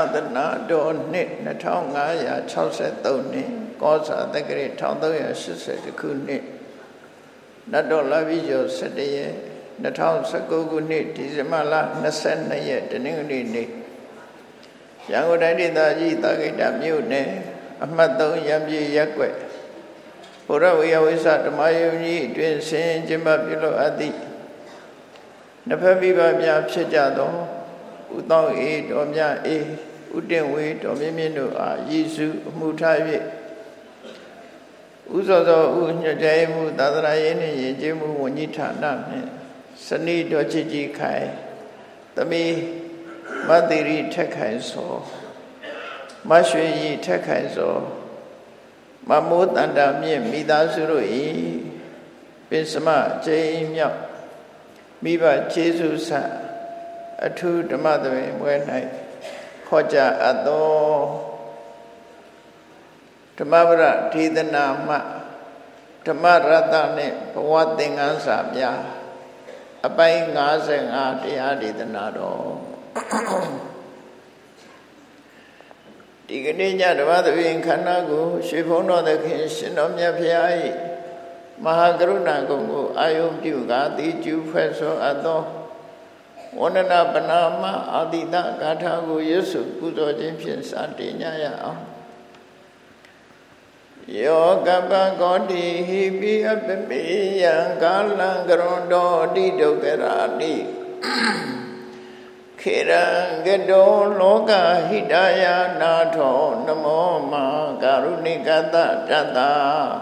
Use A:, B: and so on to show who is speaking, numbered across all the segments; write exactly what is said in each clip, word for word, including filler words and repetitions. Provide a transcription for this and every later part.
A: သနာတော်နှစ်နှစ်ထောင်ငါးရာခြောက်ဆယ်သုံးနှစ်ကောဇာတက္ကရာတစ်ထောင်သုံးရာရှစ်ဆယ်ခုနှစ်နတ်တော်လာပြီးကျော်၁၁ရက်နှစ်ထောင်၁၉ခုနှစ်ဒီဇင်ဘာလ၂၂ရက်တနင်္ဂနွေနေ့ရန်ကုန်တိုင်းဒေသကြီးသာဂိတမြို့နယ်အမှတ်၃ရံပြည်ရပ်ကွက်ဘုရားဝေယဝိသဓမ္မယုံကြီးအတွင်ဆင်ကျင်းပပြုလုပ်အပ်သည့်နှစ်ဖက်မိဘများဖြစ်ကြသောဥသောအေတော်မြတ်အေဥတင့်ဝေတော်မြင့်မြင့်တို့အားယေရှုအမှုထား၍ဥဇောဇောဥညွှန်ကြားမှုသာသနာရေးနှင့်ယဉ်ကျေးမှုဝန်ကြီးဌာနနှင့်စနိတော်ချစ်ကြည်ခိုင်သမီးမသီရိထက်ခိုင်စောမရွှေရီထက်ခိုင်စောမမိုးတန်တာမြင့်မိသားစုတို့၏ပင်စမကျိန်မြောက်မိဘကျေးဇူးဆအထူးဓမ္မသဘင်ပွဲ၌ခေါ်ကြအပ်သောဓမ္မပရဒေသနာမှဓမ္မရတ္တနှင့်ဘဝသင်္ကန်းစာများအပိုင်း၅၅တရားဒေသနာတော်ဒီကနေ့ညဓမ္မသဘင်ခန္ဓာကိုရွှေဘုန်းတော်သခင်ရှင်တော်မြတ်ဖျား၏မဟာကရုဏာကုံကိုအာယုံပြုကာတိကျူဖွဲ့ဆိုအပ်သောဝန္ဒနာပနာမအာတိတဂါထာကိုရွတ်ဆိုပူဇော်ခြင်းဖြင့်စတင်ကြရအောင်ယောကပကောတိဟိပိအပပိယံကာလံကရွန်တော်တိဒုက္ခရာတိခေရံကတောလောကဟိတယနာထောနမောမကာရုဏိကတတတ္တာ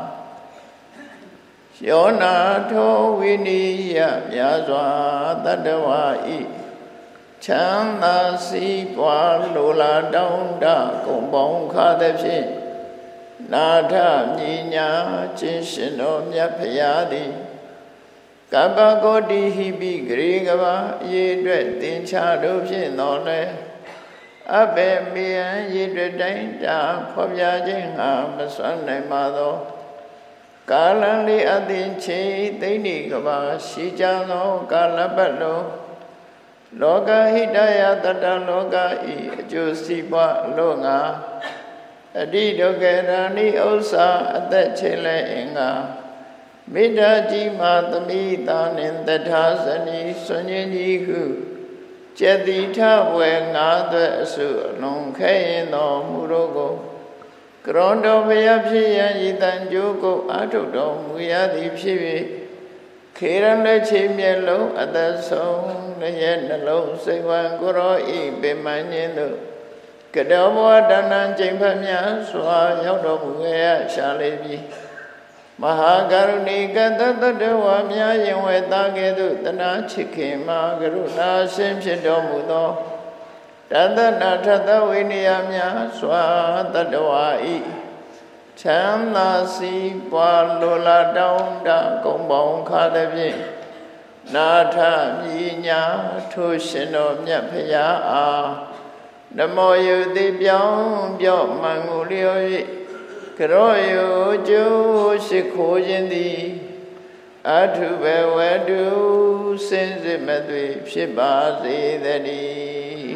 A: ယောနာထောဝိနိယမြာစွာတတ္တဝါဤချမ်းသာစီးပွားလိုလားတောင်းတကုံပေါင်းခါသည်ဖြင့်နာထမြညာခြင်းရှင်တော်မြတ်ဖရာသည်ကပ္ပကောတိဟိပိဂရေကဘာရေအတွက်သင်္ချာတို့ဖြင့်တော်လဲအဘေမေယံရေအတွက်တိုင်းတာဖော်ပြခြင်းဟာမစွမ်းနိုင်ပါသောကာလံလေးအသင်ချေသိဏိကဘာရှိကြသောကာလပတ်လုံးလောကဟိတယတတ္တလောကဤအကျိုးစီးပွားလောငါအတိဒုက္ခရာနိဥ္စာအသက်ချေလဲအင်္ဂါမေတ္တာကြီးမှသမိတာနှင့်တထာဇနီဆွန်ခြင်းကြီးဟုကျက်တိထဝေငါးသွဲအစုအလုံးခဲရင်တော်မူတော့ကိုကရွန်တော်ဘုရားဖြစ်ရန်ဤတန်ကြိုးကိုအာထုတော်မူရသည်ဖြစ်၍ခေရန်လက်ချေမျက်လုံးအသက်ဆုံးရဲ့နှလုံးစိတ်ဝံကိုရောဤပင်မညင်းတို့ကတောဘဝတဏ္ဏကျိန်ဖတ်များစွာရောက်တော်မူခဲ့ရရှာလေပြီမဟာကရုဏီကတတ္တဝါများရင်ဝဲသားကဲ့သို့တနာချစ်ခင်မှာကရုဏာရှင်ဖြစ်တော်မူသောတသနာထသဝိနည်းများစွာတတ္တဝါဤချမ်းသာစီးပွားလိုလားတောင်းတကုံပေါင်းခါသည်ဖြင့်နာထမြညာထိုရှင်တော်မြတ်ဖရာအားနမောယုတိပြောင်းပြော့မှန်ကိုလျော်၍ကရောယုကျိုးရှိခိုးခြင်းသည်အထုဘဝတုစင်စစ်မသွေဖြစ်ပါစေတည်း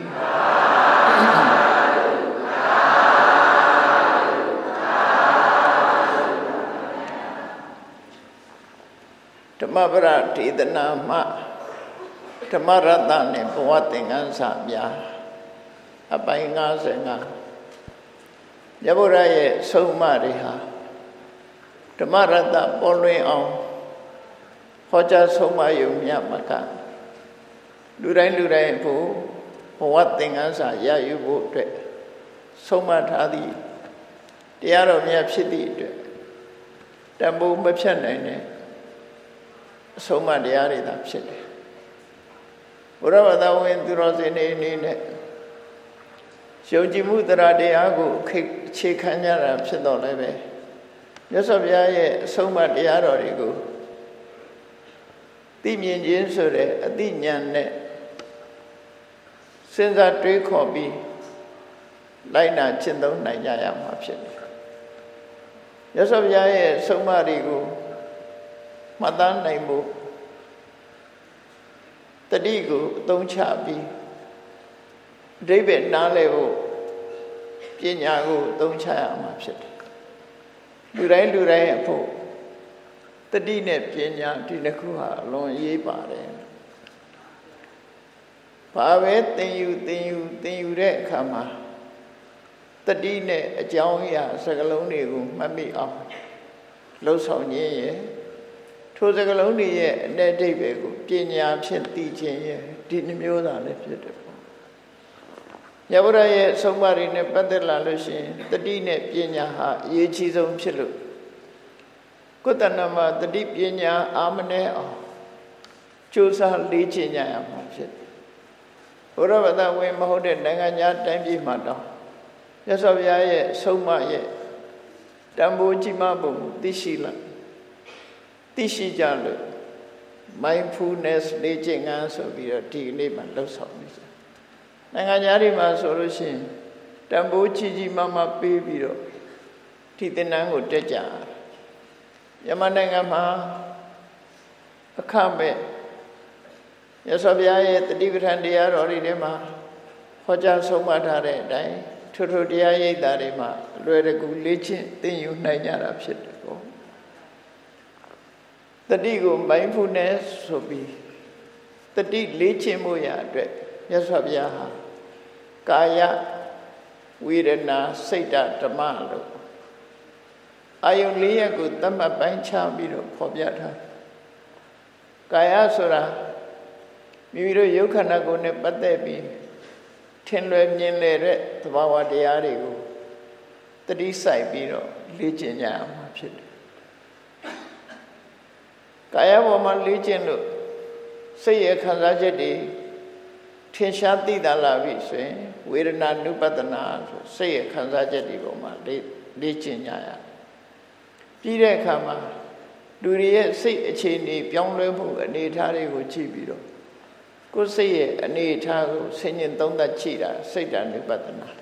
A: ဓမ္မပရဒေသနာမှဓမ္မရတ္တနှင့်ဘဝသင်္ကန်းစာများအပိုင်း၅၅မြတ်ဗုဒ္ဓရဲ့ဆုံးမတွေဟာဓမ္မရတ္တပေါ်လွင်အောင်ဟောကြားဆုံးမယုံမြတ်မကလူတိုင်းလူတိုင်းဖို့ဘဝသင်္ကန်းစာရယူဖို့အတွက်ဆုံးမထားသည့်တရားတော်မြတ်ဖြစ်သည့်အတွက်တန်ဖိုးမဖြတ်နိုင်တဲ့အဆုံးမတရားတွေသာဖြစ်တယ်ဘုရားဘာသာဝင်သူတော်စင်တွေအနေနဲ့ယုံကြည်မှုတရားတရားကိုအခြေခံကြတာဖြစ်တော့လည်းပဲမြတ်စွာဘုရားရဲ့အဆုံးအမတရားတော်တွေကိုသိမြင်ခြင်းဆိုတဲ့အသိဉာဏ်နဲ့စဉ်းစားတွေးခေါ်ပြီးလိုက်နာကျင့်သုံးနိုင်ကြရမှာဖြစ်တယ်မြတ်စွာဘုရားရဲ့အဆုံးအမတွေကိုမှတ်သားနိုင်ဖို့တတိကိုအသုံးချပြီးအဓိပ္ပာယ်နားလည်ဖို့ပညာကိုသုံးချရမှာဖြစ်တယ်လူတိုင်းလူတိုင်းအဖို့တတိနဲ့ပညာဒီနှစ်ခုဟာအလွန်အရေးပါတယ်ဘာပဲသင်ယူသင်ယူသင်ယူတဲ့အခါမှာတတိနဲ့အကြောင်းအရာစကားလုံးတွေကိုမှတ်မိအောင်လှုပ်ဆောင်ခြင်းရဲ့ထိုစကားလုံးတွေရဲ့အ내အဓိပ္ပာယ်ကိုပညာဖြင့်သိခြင်းရဲ့ဒီနှမျိုးသာလည်းဖြစ်တယ်ပေါ့မြတ်ဗုဒ္ဓရဲ့အဆုံးအမတွေနဲ့ပတ်သက်လာလို့ရှိရင်တတိနဲ့ပညာဟာအရေးကြီးဆုံးဖြစ်လို့ကိုယ်တဏ္ဍမှာတတိပညာအာမနဲ့အောင်ကြိုးစားလေ့ကျင့်ကြရမှာဖြစ်တယ်ဘုရားဘာသာဝင်မဟုတ်တဲ့နိုင်ငံခြားတိုင်းပြည်မှာတော့မြတ်စွာဘုရားရဲ့အဆုံးအမရဲ့တန်ဖိုးကြီးမားပုံကိုသိရှိလာသိရှိကြလို့ mindfulness လေ့ကျင့်ခန်းဆိုပြီးတော့ဒီနေ့မှလှုပ်ဆောင်နေကြနိုင်ငံခြားတွေမှာဆိုလို့ရှိရင်တန်ဖိုးကြီးကြီးမားမားပေးပြီးတော့ဒီသင်တန်းကိုတက်ကြမြန်မာနိုင်ငံမှာအခမဲ့မြတ်စွာဘုရားရဲ့တတိပဋ္ဌာန်တရားတော်တွေထဲမှာဟောကြားဆုံးမထားတဲ့အတိုင်းထိုထိုတရားရိပ်သာတွေမှာအလွယ်တကူလေ့ကျင့်သင်ယူနိုင်ကြတာဖြစ်တယ်ပေါ့တတိကို mindfulness ဆိုပြီးတတိလေ့ကျင့်မှုရာအတွက်မြတ်စွာဘုရားဟာကာယဝေဒနာစိတ်ဓမ္မလို့အာယုန်လေးရပ်ကိုသတ်မှတ်ပိုင်းခြားပြီးတော့ဖော်ပြထားကာယဆိုတာမိမိတို့ရုပ်ခန္ဓာကိုယ်နဲ့ပတ်သက်ပြီးထင်လွယ်မြင်လည်တဲ့သဘာဝတရားတွေကိုတတိစိုက်ပြီးတော့လေ့ကျင့်ကြရမှာဖြစ်တယ်ကာယပေါ်မှာလေ့ကျင့်လို့စိတ်ရဲ့ခံစားချက်တွေထင်ရှားသိသာလာပြီဆိုရင်ဝေဒနာနုပဒနာဆိုစိတ်ရဲ့ခံစားချက်တွေပေါ်မှာလေ့လေ့ကျင့်ကြရပြီးတဲ့အခါမှာလူတွေရဲ့စိတ်အခြေအနေပြောင်းလဲမှုအနေအထားတွေကိုကြည့်ပြီးတော့ကိုယ်စိတ်ရဲ့အနေအထားကိုဆင်ញင်သုံးသပ်ကြည့်တာစိတ်ဓာတ်နုပဒနာ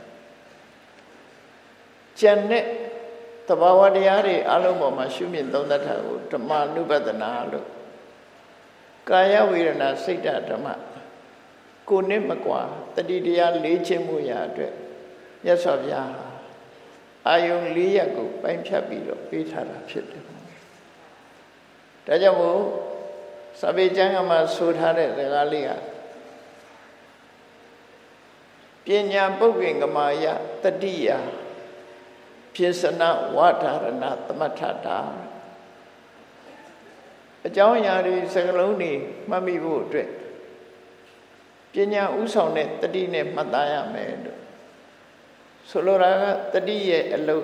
A: ကျန်တဲ့သဘာဝတရားတွေအလုံးပေါ်မှာရှုမြင်သုံးသပ်တာကိုဓမ္မနုပဒနာလို့ကာယဝေဒနာစိတ်ဓာတ်ဓမ္မကိုယ်နဲ့မကွာတတိတရားလေးချင်းမှုရာအတွက်မြတ်စွာဘုရားအာယုန်လေးရပ်ကိုပိုင်းဖြတ်ပြီးတော့ပေးထားတာဖြစ်တယ်ဒါကြောင့်မို့စာပေကျမ်းကမှာဆိုထားတဲ့စကားလေးကပညာပုပ္ပင်္ဂမာယတတိယပြစ္ဆနဝါဒရဏသမထတာအကြောင်းအရာတွေစကားလုံးတွေမှတ်မိဖို့အတွက်ပညာဥဆောင်တဲ့တတိနဲ့မှတ်သားရမယ်လို့ဆိုလိုတာကတတိရဲ့အလုပ်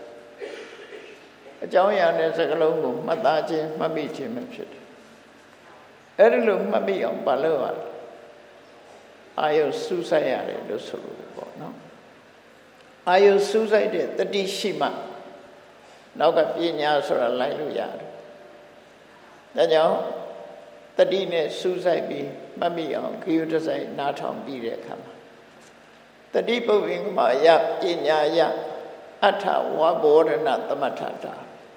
A: ကအကြောင်းအရာနဲ့စကားလုံးကိုမှတ်သားခြင်းမှတ်မိခြင်းပဲဖြစ်တယ်အဲ့ဒီလိုမှတ်မိအောင်ပါလို့ရအာယုစူးစိုက်ရတယ်လို့ဆိုလို့ပေါ့နော်အာယုစူးစိုက်တဲ့တတိရှိမှနောက်ကပညာဆိုတာလိုက်လို့ရတယ်ဒါကြောင့်တတိနဲ့စူးစိုက်ပြီးမှတ်မိအောင်ခရုတစိုက်နားထောင်ပြီးတဲ့အခါမှာတတိပုပ္ပင်္ဂမာယပညာယအထဝဘောဓနသမထတာ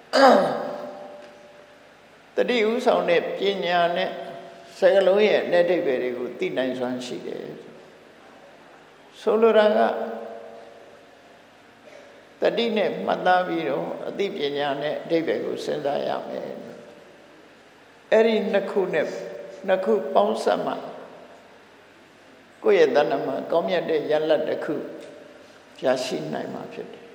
A: တတိဥဆောင်တဲ့ပညာနဲ့စကားလုံးရဲ့အ내အဓိပ္ပာယ်တွေကိုသိနိုင်စွမ်းရှိတယ်ဆိုလိုတာကတတိနဲ့မှတ်သားပြီးတော့အသိပညာနဲ့အဓိပ္ပာယ်ကိုစဉ်းစားရမယ်အဲ့ဒီနှစ်ခုနဲ့နှစ်ခုပေါင်းစပ်မှကိုယ့်ရဲ့တဏ္ဍာမှာကောင်းမြတ်တဲ့ရလတ်တစ်ခုရရှိနိုင်မှာဖြစ်တယ်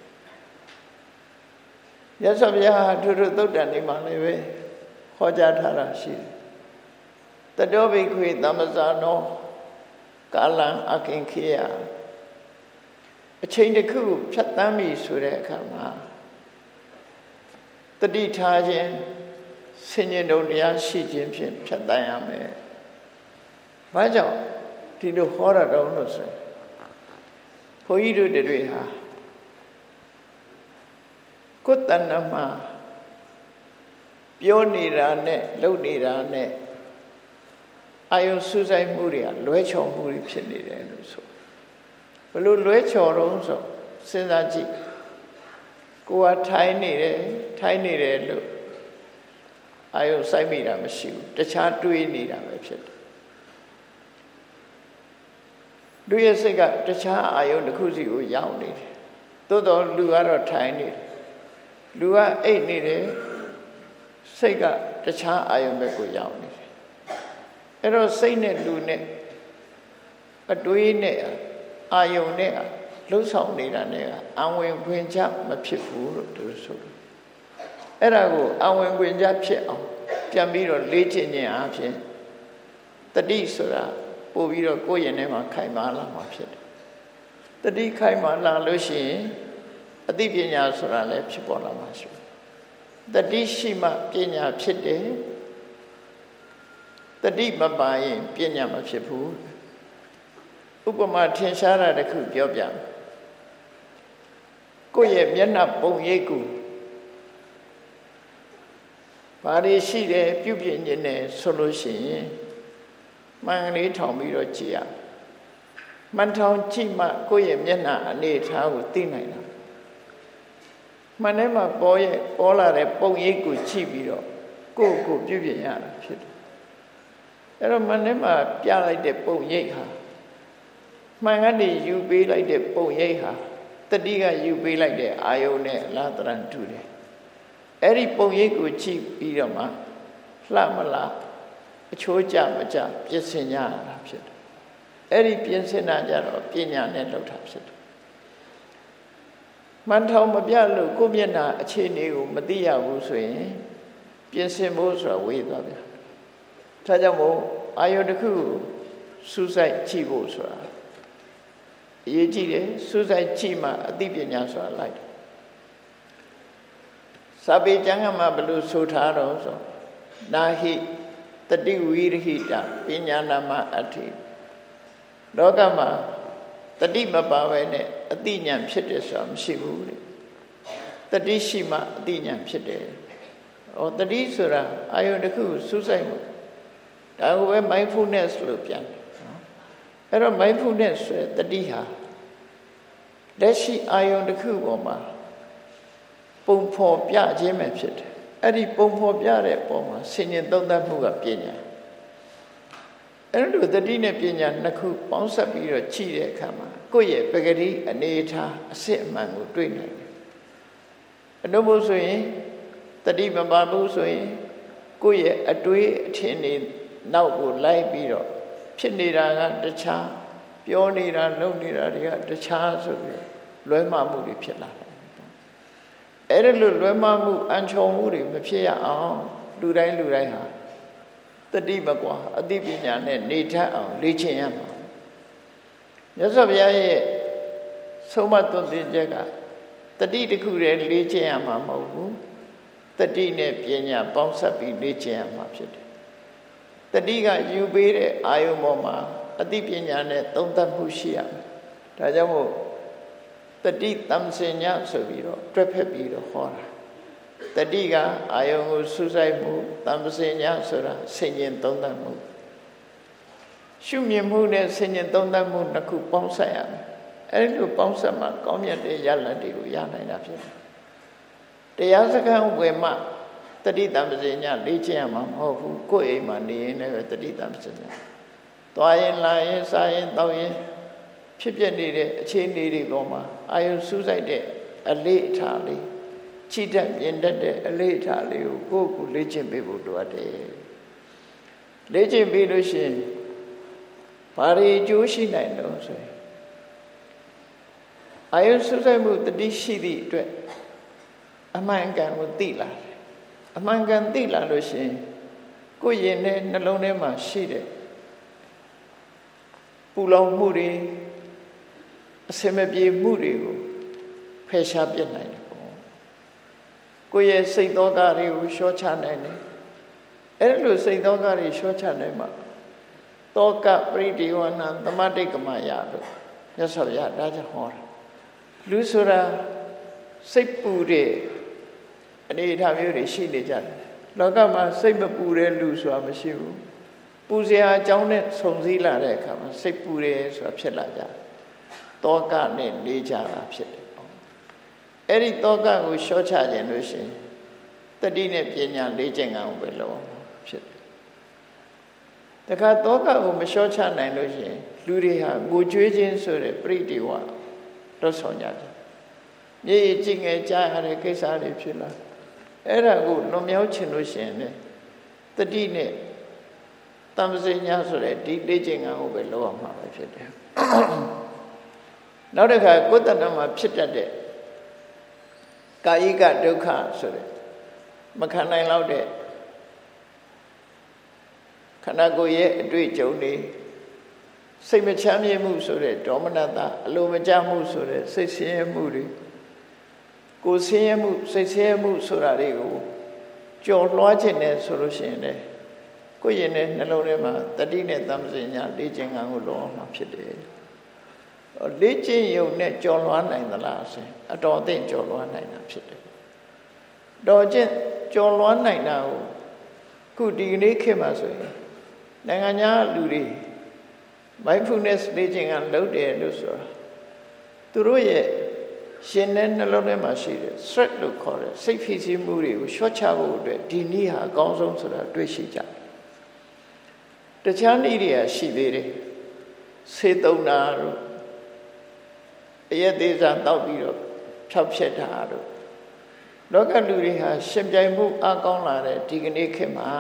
A: ရသော်ဘုရားထိုထိုသုတ်တန်နေမှာလည်းပဲဟောကြားထားတာရှိတယ်တတောဘိခွေသမ္မဇာနောကာလံအကင်ခေယအချိန်တစ်ခုဖြတ်တန်းပြီဆိုတဲ့အခါမှာတတိထားခြင်းဆင်ញင်တော်တရားရှိခြင်းဖြင့်ဖြတ်တန်းရမယ်။ဘာကြောင့်ဒီလိုဟောရတော့လို့ဆိုရင်ဘုန်းကြီးတို့တွေဟာကိုယ်တဏ္ဍမှာပြောနေတာနဲ့လုပ်နေတာနဲ့အာယုစူးစိုက်မှုတွေကလွဲချော်မှုတွေဖြစ်နေတယ်လို့ဆိုဘလို့လွဲချော်တော့ဆိုစဉ်းစားကြည့်ကိုယ်ကထိုင်နေတယ်ထိုင်နေတယ်လို့အာယုစိုက်မိတာမရှိဘူးတခြားတွေးနေတာပဲဖြစ်တယ်လူရဲ့စိတ်ကတခြားအာယုတစ်ခုစီကိုရောက်နေတယ်သို့တော်လူကတော့ထိုင်နေတယ်လူကအိတ်နေတယ်စိတ်ကတခြားအာယုံဘက်ကိုရောက်နေတယ်အဲ့တော့စိတ်နဲ့လူနဲ့အတွေးနဲ့အာယုံနဲ့လှုပ်ဆောင်နေတာနဲ့အဝင်ခွင့်ချမဖြစ်ဘူးလို့သူဆိုတယ်အဲ့ဒါကိုအဝင်ခွင့်ချဖြစ်အောင်ပြန်ပြီးတော့လေ့ကျင့်ခြင်းအပြင်တတိဆိုတာပို့ပြီးတော့ကိုယ့်ရင်ထဲမှာခိုင်မာလာမှာဖြစ်တယ်တတိခိုင်မာလာလို့ရှိရင်အသိပညာဆိုတာလည်းဖြစ်ပေါ်လာမှာရှိတယ်တတိရှိမှပညာဖြစ်တယ်တတိမပါရင်ပညာမဖြစ်ဘူးဥပမာထင်ရှားတာတစ်ခုပြောပြမယ်ကိုယ့်ရဲ့မျက်နှာပုံရိပ်ကိုဘာတွေရှိတယ်ပြုပြင်ခြင်းနဲ့ဆိုလို့ရှိရင်မှန်ကလေးထောင်ပြီးတော့ကြည့်ရမှန်ထောင်ကြည့်မှကိုယ့်ရဲ့မျက်နှာအနေအထားကိုသိနိုင်တာမှန်ထဲမှာပေါ်ရဲ့ပေါ်လာတဲ့ပုံရိပ်ကိုကြည့်ပြီးတော့ကိုယ့်ကိုပြုပြင်ရတာဖြစ်တယ်အဲ့တော့မှန်ထဲမှာပြလိုက်တဲ့ပုံရိပ်ဟာမှန်ကနေယူပေးလိုက်တဲ့ပုံရိပ်ဟာတတိကယူပေးလိုက်တဲ့အာယုန်နဲ့အလားတရံတူတယ်အဲ့ဒီပုံရိပ်ကိုကြည့်ပြီးတော့မှလှမလားအချိုးကြမကြပြင်ဆင်ကြရတာဖြစ်တယ်အဲ့ဒီပြင်ဆင်တာကြတော့ပညာနဲ့လုပ်တာဖြစ်တယ်မှန်ထောင်မပြလို့ကိုယ့်မျက်နှာအခြေအနေကိုမသိရဘူးဆိုရင်ပြင်ဆင်ဖို့ဆိုတာဝေးသွားပြန်ဒါကြောင့်မို့အာယုန်တစ်ခုစူးစိုက်ကြည့်ဖို့ဆိုတာအရေးကြီးတယ်စူးစိုက်ကြည့်မှအသိပညာဆိုတာလိုက်တယ်စာပေကျမ်းကမှာဘယ်လိုဆိုထားတော့ဆိုနာဟိတတိဝိရဟိတပညာနာမအဋ္ဌိလောကမှာတတိမပါဘဲနဲ့အသိဉာဏ်ဖြစ်တယ်ဆိုတာမရှိဘူးတဲ့တတိရှိမှအသိဉာဏ်ဖြစ်တယ်ဟောတတိဆိုတာအာယုန်တစ်ခုစူးစိုက်မှုဒါကိုပဲ mindfulness လို့ပြန်တယ်အဲ့တော့ mindfulness ဆိုတတိဟာလက်ရှိအာယုန်တစ်ခုပေါ်မှာပုံဖော်ပြခြင်းပဲဖြစ်တယ်အဲ့ဒီပုံဖော်ပြတဲ့ပုံမှာဆင်ញင်သုံးသပ်မှုကပညာအဲ့လိုတတိနဲ့ပညာနှစ်ခုပေါင်းစပ်ပြီးတော့ကြည့်တဲ့အခါမှာကိုယ့်ရဲ့ပဂတိအနေထားအစစ်အမှန်ကိုတွေ့နိုင်တယ်အနုမို့ဆိုရင်တတိမပါဘူးဆိုရင်ကိုယ့်ရဲ့အတွေးအထင်တွေနောက်ကိုလိုက်ပြီးတော့ဖြစ်နေတာကတခြားပြောနေတာလုပ်နေတာတွေကတခြားဆိုပြီးလွဲမှားမှုတွေဖြစ်လာတယ်အဲ့ဒါလိုလွဲမှားမှုအန်ချော်မှုတွေမဖြစ်ရအောင်လူတိုင်းလူတိုင်းဟာတတိမကွာအသိပညာနဲ့နေထအောင်လေ့ကျင့်ရမှာမြတ်စွာဘုရားရဲ့ဆုံးမသွန်သင်ချက်ကတတိတစ်ခုတည်းလေ့ကျင့်ရမှာမဟုတ်ဘူးတတိနဲ့ပညာပေါင်းစပ်ပြီးလေ့ကျင့်ရမှာဖြစ်တယ်တတိကယူပေးတဲ့အာယုံပေါ်မှာအသိပညာနဲ့သုံးသပ်မှုရှိရမယ်ဒါကြောင့်မို့တတိတမ္ပစညဆိုပြီးတော့တွက်ဖက်ပြီးတော့ဟောတာတတိကအာယုံကိုစူးစိုက်မှုတမ္ပစညဆိုတာဆင်ញင်သုံးသပ်မှုရှုမြင်မှုနဲ့ဆင်ញင်သုံးသပ်မှုနှစ်ခုပေါင်းစပ်ရမယ်အဲဒီလိုပေါင်းစပ်မှကောင်းမြတ်တဲ့ရလဒ်တွေကိုရနိုင်တာဖြစ်တယ်တရားစခန်းဝယ်မှတတိတမ္ပစညလေ့ကျင့်ရမှာမဟုတ်ဘူးကိုယ့်အိမ်မှာနေရင်လည်းတတိတမ္ပစညသွားရင်လာရင်စားရင်တောက်ရင်ဖြစ်ပြနေတဲ့အခြေအနေတွေပေါ်မှာအာယုစူးစိုက်တဲ့အလေးအထားလေးချစ်တတ်မြင်တတ်တဲ့အလေးအထားလေးကိုကိုယ့်ကိုလေ့ကျင့်ပေးဖို့လိုအပ်တယ်လေ့ကျင့်ပြီးလို့ရှိရင်ဘာတွေအကျိုးရှိနိုင်တော့ဆိုရင်အာယုစူးစိုက်မှုတတိရှိသည့်အတွက်အမှန်ကန်ကိုသိလာတယ်အမှန်ကန်သိလာလို့ရှိရင်ကိုယ့်ရင်ထဲနှလုံးထဲမှာရှိတဲ့ပူလောင်မှုတွေအစင်မပြေမှုတွေကိုဖယ်ရှားပြစ်နိုင်တယ်ပေါ့ကိုယ့်ရဲ့စိတ်သောကတွေကိုလျှော့ချနိုင်တယ်အဲ့လိုစိတ်သောကတွေလျှော့ချနိုင်မှာသောကပရိဒီဝနာသမတိကမယလို့မြတ်စွာဘုရားဒါကြောင့်ဟောတာလူဆိုတာစိတ်ပူတဲ့အနေအထားမျိုးတွေရှိနေကြတယ်လောကမှာစိတ်မပူတဲ့လူဆိုတာမရှိဘူးပူစရာအကြောင်းနဲ့ဆုံစည်းလာတဲ့အခါမှာစိတ်ပူတယ်ဆိုတာဖြစ်လာကြတယ်တောကနဲ့နေကြတာဖြစ်တယ်အဲ့ဒီတောကကိုလျှော့ချခြင်းလို့ရှိရင်တတိနဲ့ပညာလေ့ကျင့်အောင်ပဲလုပ်အောင်ဖြစ်တယ်တခါတောကကိုမလျှော့ချနိုင်လို့ရှိရင်လူတွေဟာငိုကြွေးခြင်းဆိုတဲ့ပရိဒီဝါတော့ဆောင်ကြတယ်မြေကြီးကြည့်ငယ်ကြားရတဲ့ကိစ္စတွေဖြစ်လာအဲ့ဒါကိုလွန်မြောက်ချင်လို့ရှိရင်လည်းတတိနဲ့တမ္ပစညာဆိုတဲ့ဒီလေ့ကျင့်ခန်းကိုပဲလုပ်ရမှာပဲဖြစ်တယ်နောက်တစ်ခါကိုယ်တဏ္ဍမှာဖြစ်တတ်တဲ့ကာယကဒုက္ခဆိုတဲ့မခံနိုင်တော့တဲ့ခန္ဓာကိုယ်ရဲ့အတွေ့အကြုံတွေစိတ်မချမ်းမြေ့မှုဆိုတဲ့ဒေါမနတအလိုမကျမှုဆိုတဲ့စိတ်ဆင်းရဲမှုတွေကိုယ်ဆင်းရဲမှုစိတ်ဆင်းရဲမှုဆိုတာတွေကိုကြော်လွှားခြင်းနဲ့ဆိုလို့ရှိရင်လေကိုယ့်ရင်နဲ့နှလုံးထဲမှာတတိနဲ့တမ္ပစညာလေ့ကျင့်ခန်းကိုလုပ်အောင်မှာဖြစ်တယ်လေ့ကျင့်ရုံနဲ့ကြော်လွှားနိုင်သလားဆိုရင်အတော်အသင့်ကြော်လွှားနိုင်တာဖြစ်တယ်တော်ကျင့်ကြော်လွှားနိုင်တာကိုခုဒီကနေ့ခေတ်မှာဆိုရင်နိုင်ငံခြားလူတွေ mindfulness လေ့ကျင့်ခန်းလုပ်တယ်လို့ဆိုတာသူတို့ရဲ့ရှင်တဲ့နှလုံးထဲမှာရှိတဲ့ stress လို့ခေါ်တဲ့စိတ်ဖိစီးမှုတွေကိုလျှော့ချဖို့အတွက်ဒီနည်းဟာအကောင်းဆုံးဆိုတာတွေ့ရှိကြတယ်တခြားနည်းတွေကရှိသေးတယ်ဆေးသုံးတာတို့အရက်သေးစားတောက်ပြီးတော့ဖြောက်ဖြက်တာတို့လောကလူတွေဟာရှင်ပြိုင်မှုအကောင်းလာတဲ့ဒီကနေ့ခေတ်မှာ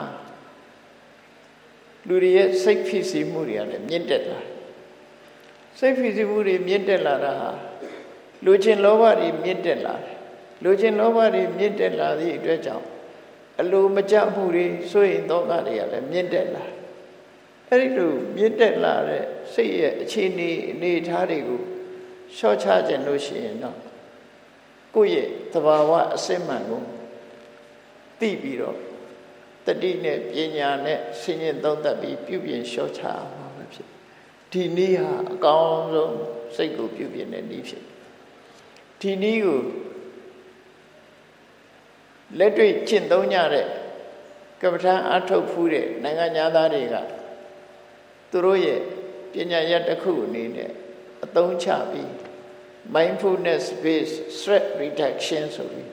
A: လူတွေရဲ့စိတ်ဖိစီးမှုတွေကလည်းမြင့်တက်လာစိတ်ဖိစီးမှုတွေမြင့်တက်လာတာဟာလူချင်းလောဘတွေမြင့်တက်လာတယ်လူချင်းလောဘတွေမြင့်တက်လာသည့်အတွက်ကြောင့်အလိုမကျမှုတွေဆိုရင်တော့ကတွေကလည်းမြင့်တက်လာအဲ့ဒီလိုမြင့်တက်လာတဲ့စိတ်ရဲ့အခြေအနေအနေအထားတွေကိုရှော့ချခြင်းလို့ရှိရင်တော့ကိုယ့်ရဲ့သဘာဝအစစ်မှန်ကိုသိပြီးတော့တတိနဲ့ပညာနဲ့ဆင်ញင်သုံးသပ်ပြီးပြုပြင်လျှော့ချမှာပဲဖြစ်ဒီနည်းဟာအကောင်းဆုံးစိတ်ကိုပြုပြင်တဲ့နည်းဖြစ်ဒီနည်းကိုလက်တွေ့ကျင့်သုံးကြတဲ့ကမ္မထာအထုတ်ဖူးတဲ့နိုင်ငံသားတွေကသူတို့ရဲ့ပညာရပ်တစ်ခုအနေနဲ့အသုံးချပြီး mindfulness based stress reduction ဆိုပြီး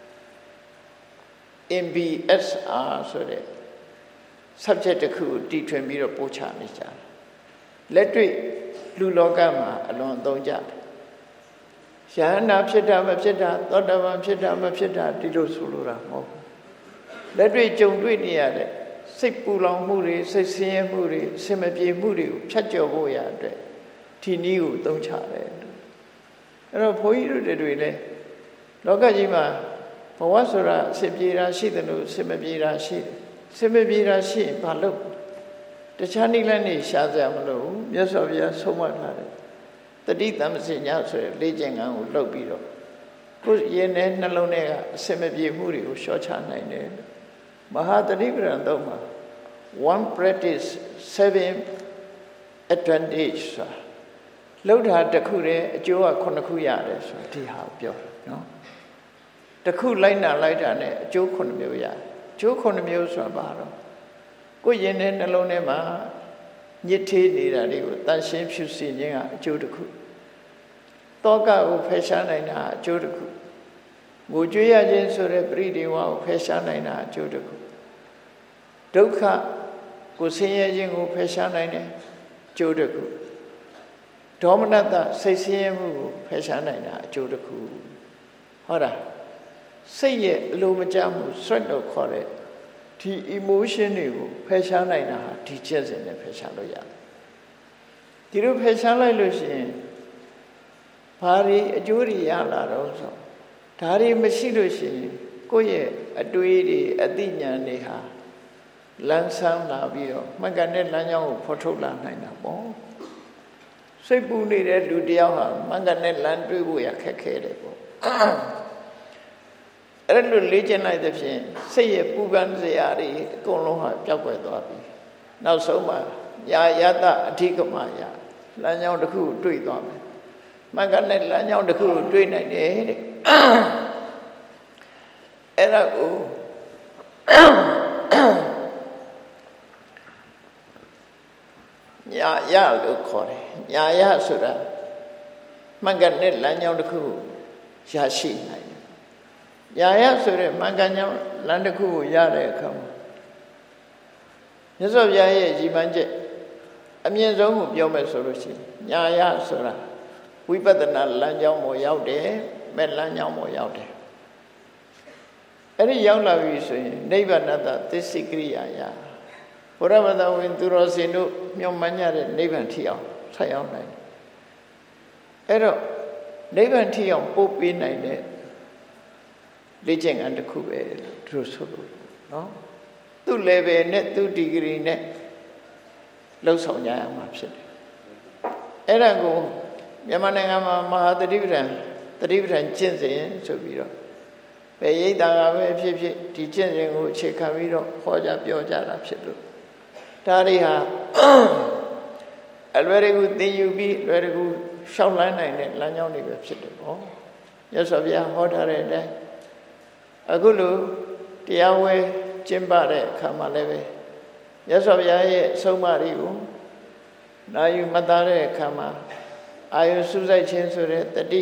A: M B S R ဆိုတဲ့ subject တစ်ခုကိုတည်ထွင်ပြီးတော့ပို့ချနေကြတယ်လက်တွေ့လူလောကမှာအလွန်အသုံးကြတယ်ယဟနာဖြစ်တာမဖြစ်တာသောတပန်ဖြစ်တာမဖြစ်တာဒီလိုဆိုလိုတာမဟုတ်ဘူးလက်တွေ့ကြုံတွေ့နေရတဲ့စိတ်ပူလောင်မှုတွေစိတ်ဆင်းရဲမှုတွေအစင်မပြေမှုတွေကိုဖြတ်ကျော်ဖို့ရအတွက်ဒီနည်းကိုသုံးချတယ်အဲ့တော့ဘုန်းကြီးတို့တွေလည်းလောကကြီးမှာဘဝဆိုတာအစင်ပြေတာရှိတယ်လို့အစင်မပြေတာရှိတယ်အစင်မပြေတာရှိရင်ဘာလို့တခြားနည်းလမ်းတွေရှားစရာမလိုဘူးမြတ်စွာဘုရားဆုံးမထားတယ်တတိတမ္ပစညာဆိုတဲ့လေ့ကျင့်ခန်းကိုလုပ်ပြီးတော့ကိုယ်ရင်ထဲနှလုံးထဲကအစင်မပြေမှုတွေကိုလျှော့ချနိုင်တယ်မဟာတတိပဒံသုံးမှာ one practice seven advantage ဆိုတာလောက်တာတစ်ခုတည်းအကျိုးကခုနှစ်ခုရတယ်ဆိုတာဒီဟာကိုပြောတယ်နော်တစ်ခုလိုက်နာလိုက်တာနဲ့အကျိုးခုနှစ်မျိုးရတယ်အကျိုးခုနှစ်မျိုးဆိုတာဘာတော့ကိုယ်ရင်ထဲနှလုံးထဲမှာညစ်ထေးနေတာတွေကိုတန်ရှင်းဖြူစင်ခြင်းကအကျိုးတစ်ခုတောကကိုဖယ်ရှားနိုင်တာအကျိုးတစ်ခုငိုကြွေးရခြင်းဆိုတဲ့ပရိဒေဝကိုဖယ်ရှားနိုင်တာအကျိုးတစ်ခုဒုက္ခကိုဆင်းရဲခြင်းကိုဖယ်ရှားနိုင်တယ်အကျိုးတစ်ခုဒေါမနတစိတ်ဆင်းရဲမှုကိုဖယ်ရှားနိုင်တာအကျိုးတစ်ခုဟုတ်လားစိတ်ရဲ့အလိုမကျမှု stress လို့ခေါ်တဲ့ဒီ emotion တွေကိုဖယ်ရှားနိုင်တာဟာဒီချက်စဉ်နဲ့ဖယ်ရှားလို့ရတယ်ဒီလိုဖယ်ရှားလိုက်လို့ရှိရင်ဘာတွေအကျိုးတွေရလာတော့ဆိုဒါတွေမရှိလို့ရှိရင်ကိုယ့်ရဲ့အတွေးတွေအသိဉာဏ်တွေဟာလမ်းဆန်းလာပြီးတော့မှတ်ကန်တဲ့လမ်းကြောင်းကိုဖော်ထုတ်လာနိုင်တာပေါ့စိတ်ပူနေတဲ့လူတယောက်ဟာမှတ်ကန်တဲ့လမ်းတွေးဖို့ရခက်ခဲတယ်ပေါ့အဲ့လိုလေ့ကျင့်လိုက်တဲ့ဖြင့်စိတ်ရဲ့ပူပန်စရာတွေအကုန်လုံးဟာပျောက်ကွယ်သွားပြီနောက်ဆုံးမှာယာယတအဓိကမယလမ်းကြောင်းတစ်ခုကိုတွေ့သွားမယ်မှန်ကန်တဲ့လမ်းကြောင်းတစ်ခုကိုတွေ့နိုင်တယ်တဲ့အဲ့ဒါကိုညာယလို့ခေါ်တယ်ညာယဆိုတာမှန်ကန်တဲ့လမ်းကြောင်းတစ်ခုကိုရရှိနိုင်တယ်ညာယဆိုတဲ့မှန်ကန်ကြောင်းလမ်းတစ်ခုကိုရတဲ့အခါမှာမြတ်စွာဘုရားရဲ့ရည်မှန်းချက်အမြင့်ဆုံးကိုပြောမယ်ဆိုလို့ရှိရင်ညာယဆိုတာဝိပဿနာလမ်းကြောင်းပေါ်ရောက်တယ်မဲ့လမ်းကြောင်းပေါ်ရောက်တယ်အဲ့ဒီရောက်လာပြီဆိုရင်နိဗ္ဗာန်တသစ္စိကရိယာယဘုရားဘာသာဝင်သူတော်စင်တို့မျှော်မှန်းကြတဲ့နိဗ္ဗာန်ထီအောင်ဆက်ရောက်နိုင်တယ်အဲ့တော့နိဗ္ဗာန်ထီအောင်ပို့ပေးနိုင်တဲ့လေ့ကျင့်ခန်းတစ်ခုပဲလို့သူတို့ဆိုလို့နော်သူ level နဲ့သူ degree နဲ့လှုပ်ဆောင်ကြရမှာဖြစ်တယ်အဲ့ဒါကိုမြန်မာနိုင်ငံမှာမဟာသတိပဋ္ဌာန်သတိပဋ္ဌာန်ကျင့်စဉ်ဆိုပြီးတော့ဘယ်ရိပ်သာကပဲဖြစ်ဖြစ်ဒီကျင့်စဉ်ကိုအခြေခံပြီးတော့ဟောကြားပြောကြတာဖြစ်လို့ဒါတွေဟာအလွယ်တကူသိယူပြီးလွယ်တကူရှောက်လန်းနိုင်တဲ့လမ်းကြောင်းတွေပဲဖြစ်တယ်ပေါ့မြတ်စွာဘုရားဟောထားတဲ့အတိုင်းအခုလိုတရားဝဲကျင့်ပတဲ့အခါမှာလည်းပဲမြတ်စွာဘုရားရဲ့အဆုံးအမတွေကိုနာယူမှတ်သားတဲ့အခါမှာအာယုစူးစိုက်ခြင်းဆိုတဲ့တတိ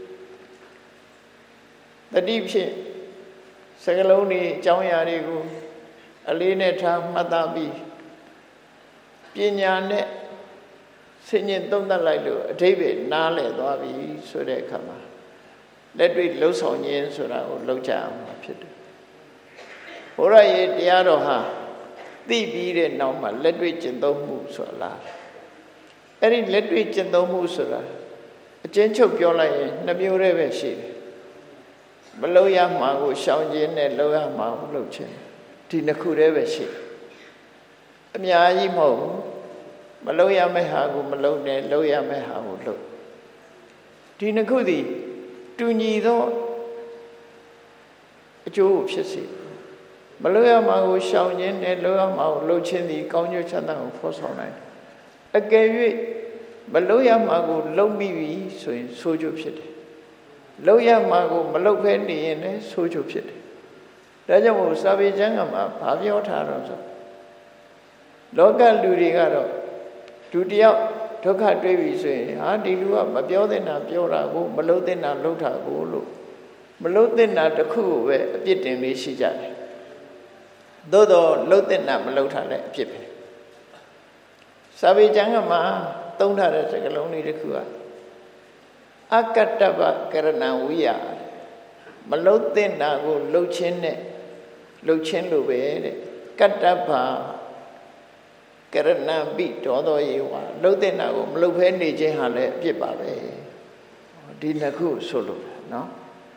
A: တတိဖြင့်စကလုံးတွေအကြောင်းအရာတွေကိုအလေးနဲ့ထားမှတ်သားပြီးပညာနဲ့ဆင်ញင်သုံးသပ်လိုက်လို့အဓိပ္ပာယ်နားလည်သွားပြီဆိုတဲ့အခါမှာလက်တွေ့လှုပ်ဆောင်ခြင်းဆိုတာကိုလုပ်ကြအောင်ဖြစ်တယ်ဘုရားရဲ့တရားတော်ဟာသိပြီးတဲ့နောက်မှာလက်တွေ့ကျင့်သုံးမှုဆိုတာလားအဲ့ဒီလက်တွေ့ကျင့်သုံးမှုဆိုတာအကျဉ်းချုပ်ပြောလိုက်ရင်နှမျိုးတည်းပဲရှိတယ်မလုပ်ရမှာကိုရှောင်ခြင်းနဲ့လုပ်ရမှာကိုလုပ်ခြင်းဒီနှစ်ခုတည်းပဲရှိတယ်အများကြီးမဟုတ်ဘူးမလုပ်ရမယ့်ဟာကိုမလုပ်နဲ့လုပ်ရမယ့်ဟာကိုလုပ်ဒီနှစ်ခုသည်တူညီသောအကျိုးကိုဖြစ်စေမလုပ်ရမှာကိုရှောင်ခြင်းနဲ့လုပ်ရမှာကိုလုပ်ခြင်းသည်ကောင်းကျိုးချမ်းသာကိုဖော်ဆောင်နိုင်တယ်အကယ်၍မလုပ်ရမှာကိုလုပ်မိပြီဆိုရင်ဆိုးကျိုးဖြစ်တယ်လုပ်ရမှာကိုမလုပ်ဖဲနေရင်လည်းဆိုးကျိုးဖြစ်တယ်ဒါကြောင့်မို့စာပေကျမ်းကမှာဘာပြောထားတော့ဆိုလောကလူတွေကတော့လူတယောက်ဒုက္ခတွေ့ပြီဆိုရင်ဟာဒီလူကမပြောသင့်တာပြောတာကိုမလုပ်သင့်တာလုပ်တာကိုလို့မလုပ်သင့်တာတစ်ခုကိုပဲအပြစ်တင်လေးရှိကြတယ်သို့တော့လုပ်သင့်တာမလုပ်တာလည်းအပြစ်ပဲစာပေကျမ်းကမှာသုံးထားတဲ့စကားလုံးလေးတစ်ခုကအကတ္တပကရဏဝိယမလုပ်သင့်တာကိုလုပ်ခြင်းနဲ့လုပ်ခြင်းလို့ပဲတဲ့ကတ္တပကရဏံပိဒေါသောယေဝလုပ်တဲ့နာကိုမလုပ်ဖဲနေခြင်းဟာလည်းအပြစ်ပါပဲဒီနှစ်ခုဆိုလို့နော်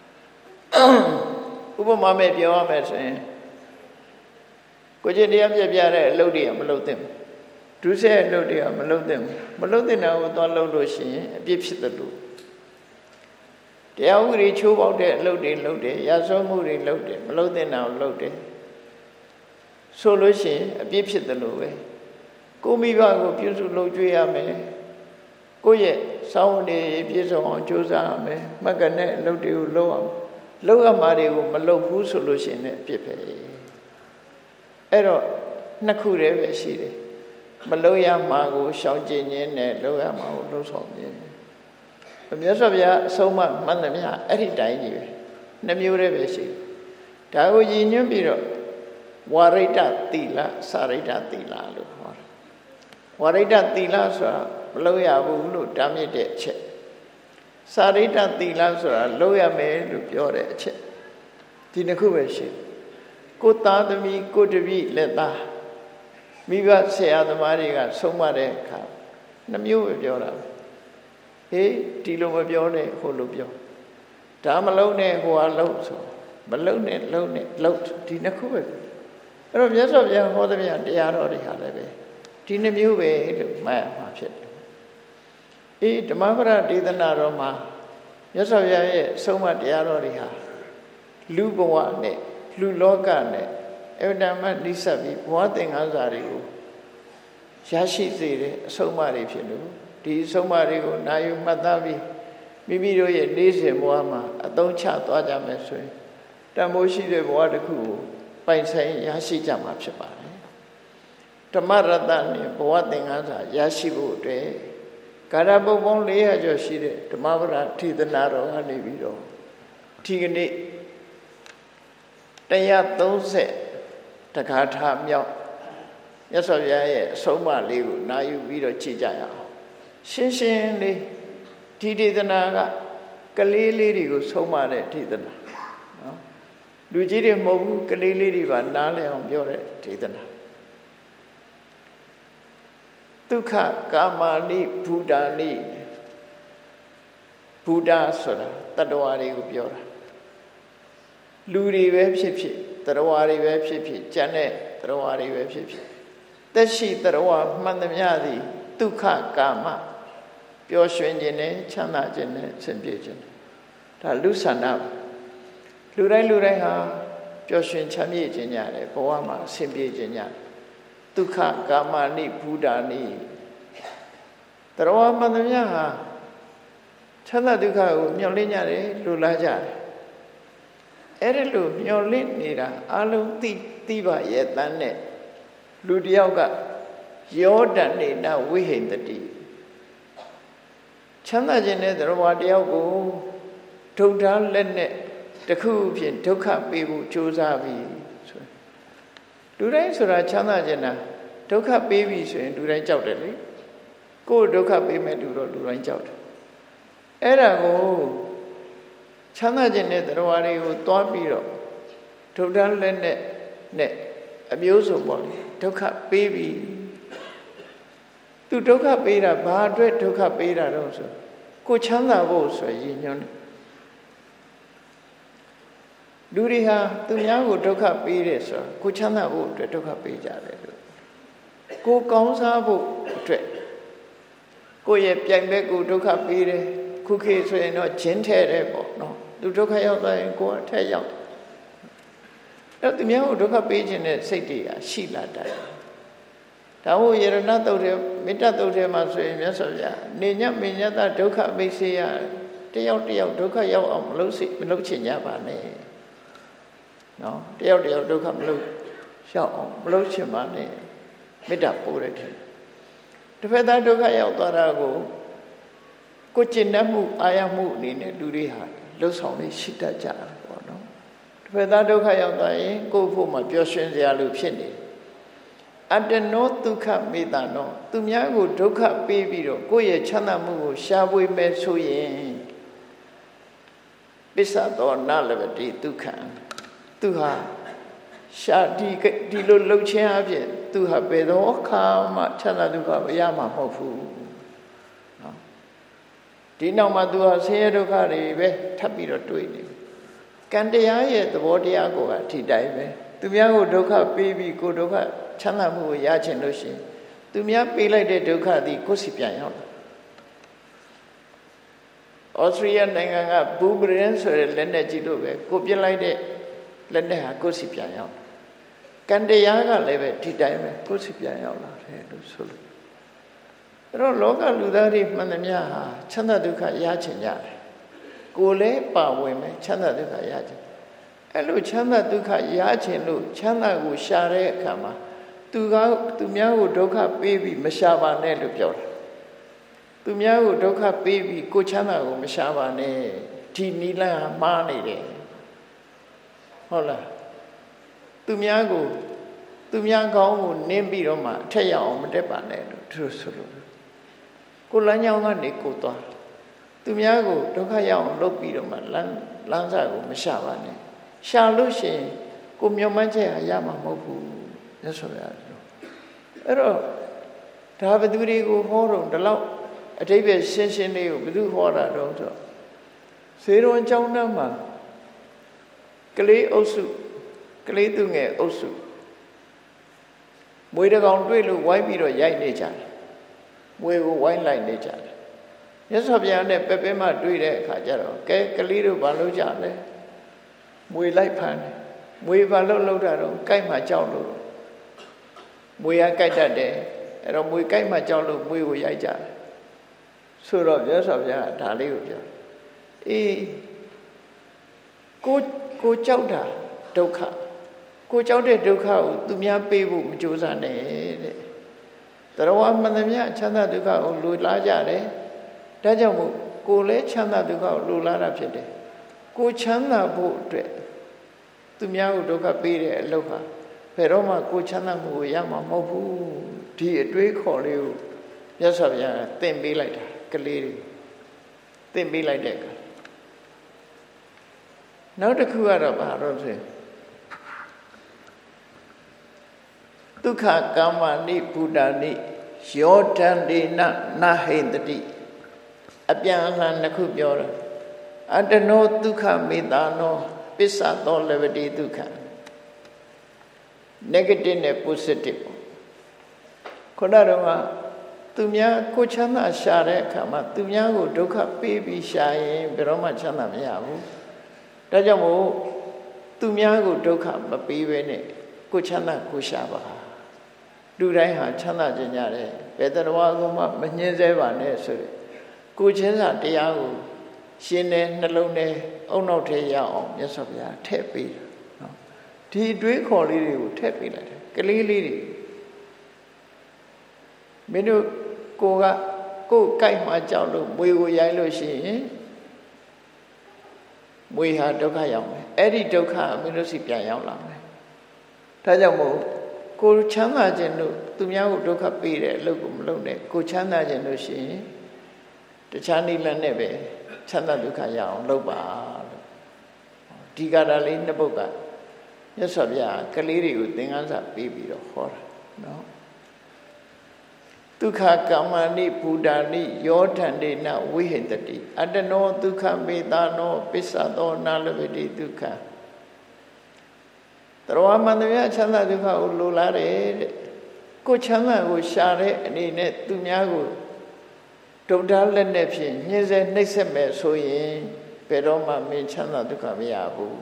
A: ဥပမာမဲ့ပြောရမယ်ဆိုရင်ကိုကျင့်တရားပြပြတဲ့အလုပ်တွေကမလုပ်သင့်ဘူးဒုစရိုက်အလုပ်တွေကမလုပ်သင့်ဘူးမလုပ်သင့်တာကိုသွားလုပ်လို့ရှိရင်အပြစ်ဖြစ်တယ်လို့တရားဥပဒေချိုးပေါက်တဲ့အလုပ်တွေလုပ်တယ်ရာဇဝမှုတွေလုပ်တယ်မလုပ်သင့်တာကိုလုပ်တယ်ဆိုလို့ရှိရင်အပြစ်ဖြစ်တယ်လို့ပဲကိုမိဘကိုပြုစုလုပ်ကြွေးရမယ်ကိုယ့်ရဲ့စောင်းနေပြည့်စုံအောင်ကြိုးစားရမယ်မကနဲ့အလုပ်တွေကိုလုပ်အောင်လုပ်ရမှာတွေကိုမလုပ်ဘူးဆိုလို့ရှိရင်လည်းအပြစ်ပဲအဲ့တော့နှစ်ခုတည်းပဲရှိတယ်မလုပ်ရမှာကိုရှောင်ကျဉ်ခြင်းနဲ့လုပ်ရမှာကိုလှုပ်ဆောင်ခြင်းမြတ်စွာဘုရားအဆုံးအမမှန်သမျှအဲ့ဒီတိုင်းကြီးပဲနှမျိုးတည်းပဲရှိဒါကိုရည်ညွှန်းပြီးတော့ဝါရိတ္တသီလစာရိတ္တသီလလို့ခေါ်တယ်ဝါရိတ္တသီလဆိုတာမလုပ်ရဘူးလို့တားမြစ်တဲ့အချက်စာရိတ္တသီလဆိုတာလုပ်ရမယ်လို့ပြောတဲ့အချက်ဒီနှစ်ခုပဲရှိကိုသားသမီးကိုတပည့်လက်သားမိဘဆရာသမားတွေကဆုံးမတဲ့အခါနှမျိုးပဲပြောတာဟေးဒီလိုမပြောနဲ့ဟိုလိုပြောဒါမလုံးနဲ့ဟိုဟာလုံးဆိုမလုံးနဲ့လုံးနဲ့လုံးဒီနှစ်ခုပဲအဲ့တော့မြတ်စွာဘုရားဟောတဲ့တရားတော်တွေဟာလည်းပဲဒီနှမျိုးပဲလို့မှတ်ရမှာဖြစ်တယ်အေးဓမ္မပဒဒေသနာတော်မှာမြတ်စွာဘုရားရဲ့အဆုံးအမတရားတော်တွေဟာလူဘဝနဲ့လူလောကနဲ့အဝတ္တမနိစ္စပြီးဘဝသင်္ကန်းစာတွေကိုရရှိစေတဲ့အဆုံးအမတွေဖြစ်လို့ဒီအဆုံးအမတွေကိုနာယူမှတ်သားပြီးမိမိတို့ရဲ့နေ့စဉ်ဘဝမှာအသုံးချသွားကြမယ်ဆိုရင်တန်ဖိုးရှိတဲ့ဘဝတစ်ခုကိုပိုင်ဆိုင်ရရှိကြမှာဖြစ်ပါတယ်ဓမ္မရတ္တနဲ့ဘဝသင်္ကန်းစာရရှိဖို့အတွက်ကာရပုပ္ပုံလေးရာကျော်ရှိတဲ့ဓမ္မပဒထေသနာတော်ကနေပြီးတော့ဒီကနေ့တရားသုံးဆယ်တခါထားမြောက်မြတ်စွာဘုရားရဲ့အဆုံးအမလေးကိုနာယူပြီးတော့ကြည့်ကြရအောင်ရှင်းရှင်းလေးဒီဒေသနာကကလေးလေးတွေကိုဆုံးမတဲ့ဒေသနာနော်လူကြီးတွေမဟုတ်ဘူးကလေးလေးတွေပါနားလည်အောင်ပြောတဲ့ဒေသနာဒုက္ခကာမာနိဘူတာနိဘူတာဆိုတာတတ္တဝါတွေကိုပြောတာလူတွေပဲဖြစ်ဖြစ်တတ္တဝါတွေပဲဖြစ်ဖြစ်ကျန်တဲ့တတ္တဝါတွေပဲဖြစ်ဖြစ်သက်ရှိတတ္တဝါမှန်သမျှသည်ဒုက္ခကာမပျော်ရွှင်ခြင်းနဲ့ချမ်းသာခြင်းနဲ့ဆင်ပြေခြင်းဒါလူဆန္ဒလူတိုင်းလူတိုင်းဟာပျော်ရွှင်ချမ်းမြေ့ခြင်းရတယ်ဘဝမှာဆင်ပြေခြင်းရတယ်ဒုက္ခကာမနိဘူတာနိတရဝမှန်သမျှဟာချမ်းသာဒုက္ခကိုမျှော်လင့်ကြတယ်လူလားကြတယ်အဲ့ဒီလိုမျှော်လင့်နေတာအလုံးသိသိပါရဲ့တန်းနဲ့လူတယောက်ကယောဒနေနဝိဟိန္တတိချမ်းသာခြင်းနဲ့တရဝတယောက်ကိုဒုက္ခလက်နဲ့တခုဖြင့်ဒုက္ခပေးဖို့ကြိုးစားပြီဆိုလူတိုင်းဆိုတာချမ်းသာခြင်းណាဒုက္ခပေးပြီဆိုရင်လူတိုင်းကြောက်တယ်လေကိုယ်ဒုက္ခပေးမဲ့လူတော့လူတိုင်းကြောက်တယ်အဲ့ဒါကိုချမ်းသာခြင်းနဲ့တရားဝါတွေကိုတွားပြီးတော့ဒုက္ခလက်နဲ့နဲ့အမျိုးစုံပေါ့လေဒုက္ခပေးပြီသူဒုက္ခပေးတာဘာအတွက်ဒုက္ခပေးတာတော့ဆိုကိုချမ်းသာဖို့ဆိုရည်ညွှန်းတယ်လူတွေဟာသူများကိုဒုက္ခပေးတယ်ဆိုတော့ကိုချမ်းသာဖို့အတွက်ဒုက္ခပေးကြတယ်လို့ကိုကောင်းစားဖို့အတွက်ကိုရဲ့ပြိုင်ဘက်ကိုဒုက္ခပေးတယ်ခုခေတ်ဆိုရင်တော့ဂျင်းထဲတယ်ပေါ့နော်သူဒုက္ခရောက်သွားရင်ကိုယ်အထက်ရောက်အဲ့သူများကိုဒုက္ခပေးခြင်းနဲ့စိတ်တွေကရှိလာတတ်တယ်ဒါမို့ယရဏတုတ်ထဲမေတ္တာတုတ်ထဲမှာဆိုရင်မြတ်စွာဘုရားနေညမေညတဒုက္ခမိတ်ဆေယတယောက်တယောက်ဒုက္ခရောက်အောင်မလုပ်စိမလုပ်ချင်ကြပါနဲ့နော်တယောက်တယောက်ဒုက္ခမလုပ်ရောက်အောင်မလုပ်ချင်ပါနဲ့မေတ္တာပို့တဲ့ထဲတစ်ဖက်သားဒုက္ခရောက်သွားတာကိုကိုကျင့်တတ်မှုအာရမှုအနေနဲ့လူတွေဟာလှုပ်ဆောင်နေရှိတတ်ကြတယ်ပေါ့နော်တစ်ဖက်သားဒုက္ခရောက်သွားရင်ကိုယ့်ဖို့မှာပျော်ရွှင်စရာလိုဖြစ်နေအတ္တနောဒုက္ခမေတ္တာနောသူများကိုဒုက္ခပေးပြီးတော့ကိုယ့်ရဲ့ချမ်းသာမှုကိုရှားပွေမဲ့ဆိုရင်ပစ္စသောနလဗတိဒုက္ခသူဟာရှာဒီဒီလိုလှုပ်ခြင်းအပြင်သူဟာဘယ်တော့အခါမှချမ်းသာဒုက္ခမရမှာမဟုတ်ဘူးနော်ဒီနောက်မှာသူဟာဆင်းရဲဒုက္ခတွေပဲထပ်ပြီးတော့တွေ့နေတယ်ကံတရားရဲ့သဘောတရားကိုအထိတိုင်းပဲသူများကိုဒုက္ခပေးပြီးကိုဒုက္ခချမ်းသာမှုကိုရချင်လို့ရှိရင်သူများပေးလိုက်တဲ့ဒုက္ခသည်ကိုယ်စီပြန်ရောက်လာဩစတြေးလျနိုင်ငံကဘူဘရင်ဆိုတဲ့လက်နဲ့ကြည့်လို့ပဲကိုပြစ်လိုက်တဲ့လက်နဲ့ဟာကိုယ်စီပြန်ရောက်ကံတရားကလည်းပဲဒီတိုင်းပဲကိုယ်စီပြန်ရောက်လာတယ်လို့ဆိုလို့အဲ့တော့လောကလူသားတွေမှန်သမျှဟာချမ်းသာဒုက္ခရချင်ကြတယ်ကိုယ်လည်းပါဝင်မယ်ချမ်းသာဒုက္ခရချင်အဲ့လိုချမ်းသာဒုက္ခရချင်လို့ချမ်းသာကိုရှာတဲ့အခါမှာသူကသူများကိုဒုက္ခပေးပြီးမရှာပါနဲ့လို့ပြောတာသူများကိုဒုက္ခပေးပြီးကိုချမ်းသာကိုမရှာပါနဲ့ဒီနီလန်းမှားနေတယ်ဟုတ်လားသူများကိုသူများကောင်းကိုနင်းပြီးတော့မှအထက်ရအောင်မတက်ပါနဲ့လို့သူတို့ဆိုလို့ကိုလမ်းကြောင်းကနေကိုသွားသူများကိုဒုက္ခရအောင်လုပ်ပြီးတော့မှလမ်းလမ်းစာကိုမရှာပါနဲ့ရှာလို့ရှိရင်ကိုမျောမှန်းချက်ရမှာမဟုတ်ဘူးရဆိုရတယ်အဲ့တော့ဒါဘသူတွေကိုဟောတော့ဒီလောက်အတိပ္ပယ်ရှင်းရှင်းလေးကိုဘသူဟောတာတော့ဆိုဇေရွန်ကျောင်းသားမှာကလေးအုပ်စုကလေးသူငယ်အုပ်စုမွေးတကောင်တွေ့လို့ဝိုင်းပြီးတော့ရိုက်နေကြတယ်မွေကိုဝိုင်းလိုက်နေကြတယ်မြတ်စွာဘုရားနဲ့ပဲပဲမှတွေ့တဲ့အခါကျတော့ကဲကလေးတို့ဘာလုပ်ကြလဲမွေလိုက်ဖမ်းတယ်မွေဘာလုပ်လုပ်တာတော့ကြိုက်မှကြောက်လို့မွေကကြိုက်တတ်တယ်အဲ့တော့မွေကြိုက်မှကြောက်လို့မွေကိုရိုက်ကြတယ်ဆိုတော့မြတ်စွာဘုရားဒါလေးကိုပြောအေးကိုကိုကြောက်တာဒုက္ခကိုကြောက်တဲ့ဒုက္ခကိုသူများပေးဖို့မကြိုးစားနဲ့တဲ့တရားဝမှန်သမျှချမ်းသာဒုက္ခကိုလိုလားကြတယ်ဒါကြောင့်မို့ကိုလည်းချမ်းသာဒုက္ခကိုလိုလားတာဖြစ်တယ်ကိုချမ်းသာဖို့အတွက်သူများကိုဒုက္ခပေးတဲ့အလုပ်ဟာဘယ်တော့မှကိုချမ်းသာမှုကိုရမှာမဟုတ်ဘူးဒီအတွေးခေါ်လေးကိုမြတ်စွာဘုရားသင်ပေးလိုက်တာကလေးတွေသင်ပေးလိုက်တဲ့အခါနောက်တစ်ခုကတော့ဘာလို့ဆိုဒုက္ခကာမနိဗုဒ္ဓနိယောတံဒေနနာဟိတတိအပြန်အလှန်တစ်ခုပြောတာအတနောဒုက္ခမေတာနောပစ္စသောလဝတိဒုက္ခ negative နဲ့ positive ခုနကတော့သူများကိုချမ်းသာရှာတဲ့အခါမှာသူများကိုဒုက္ခပေးပြီးရှာရင်ဘယ်တော့မှချမ်းသာမရဘူးဒါကြောင့်မို့သူများကိုဒုက္ခမပေးဘဲနဲ့ကိုချမ်းသာကိုရှာပါလူတိုင်းဟာချမ်းသာခြင်းကြတယ်ဘယ်တရားကမှမညှင်းဆဲပါနဲ့ဆိုရယ်ကိုချင်းစာတရားကိုရှင်းတဲ့နှလုံးထဲအုံနောက်ထဲရအောင်မြတ်စွာဘုရားထည့်ပေးတယ်နော်ဒီအတွေးခေါ်လေးတွေကိုထည့်ပေးလိုက်တယ်ကလေးလေးတွေမင်းတို့ကိုကကိုယ်ကြိုက်မှကြောက်လို့မွေကိုရိုက်လို့ရှိရင်မွေဟာဒုက္ခရောက်မယ်အဲ့ဒီဒုက္ခမင်းတို့စီပြန်ရောက်လာမယ်ဒါကြောင့်မို့ကိုချမ်းသာခြင်းတို့သူများကိုဒုက္ခပေးတဲ့အလုပ်ကိုမလုပ်နဲ့ကိုချမ်းသာခြင်းတို့ရှိရင်တခြားနည်းလမ်းနဲ့ပဲချမ်းသာဒုက္ခရအောင်လုပ်ပါလို့ဒီကရာလေးနှစ်ပုဒ်ကမြတ်စွာဘုရားကလေးတွေကိုသင်္ကန်းစာပေးပြီးတော့ဟောတာနော်ဒုက္ခကာမနိဗုဒ္ဓနိယောထန္တေနဝိဟိတတိအတနောဒုက္ခမေတာနောပစ္စသောနာလဝတိဒုက္ခတရဝမန္တမြချမ်းသာဒုက္ခကိုလိုလားတယ်တဲ့ကိုချမ်းသာကိုရှာတဲ့အနေနဲ့သူများကိုဒုဒ္ဒလက်နဲ့ဖြင့်ညှင်းဆဲနှိပ်စက်မဲ့ဆိုရင်ဘယ်တော့မှမင်းချမ်းသာဒုက္ခမရဘူး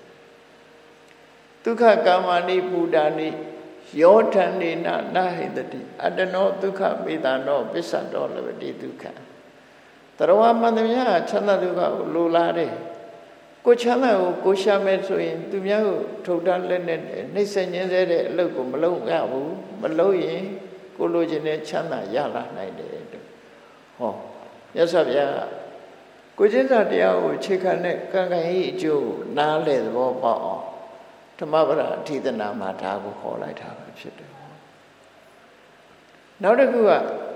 A: ဒုက္ခကာမနိဗုဒ္ဓနိယောထန္တေနနာဟိတတိအတနောဒုက္ခမေတာနောပစ္စတောလဝတိဒုက္ခတရဝမန္တမြချမ်းသာဒုက္ခကိုလိုလားတယ်ကိုချမ်းသာကိုကိုရှာမဲ့ဆိုရင်သူများကိုထုတ်တာလက်နဲ့နှိမ့်ဆက်ညင်းစေတဲ့အလုပ်ကိုမလုပ်ရဘူးမလုပ်ရင်ကိုလိုချင်တဲ့ချမ်းသာရလာနိုင်တယ်တဲ့ဟောမြတ်စွာဘုရားကိုကျင့်စာတရားကိုအခြေခံတဲ့ကံကံဤအကျိုးနားလေသဘောပေါက်အောင်ဓမ္မပဒအဋ္ဌိသနာမှာဒါကိုဟောလိုက်တာပဲဖြစ်တယ်နောက်တစ်ခုက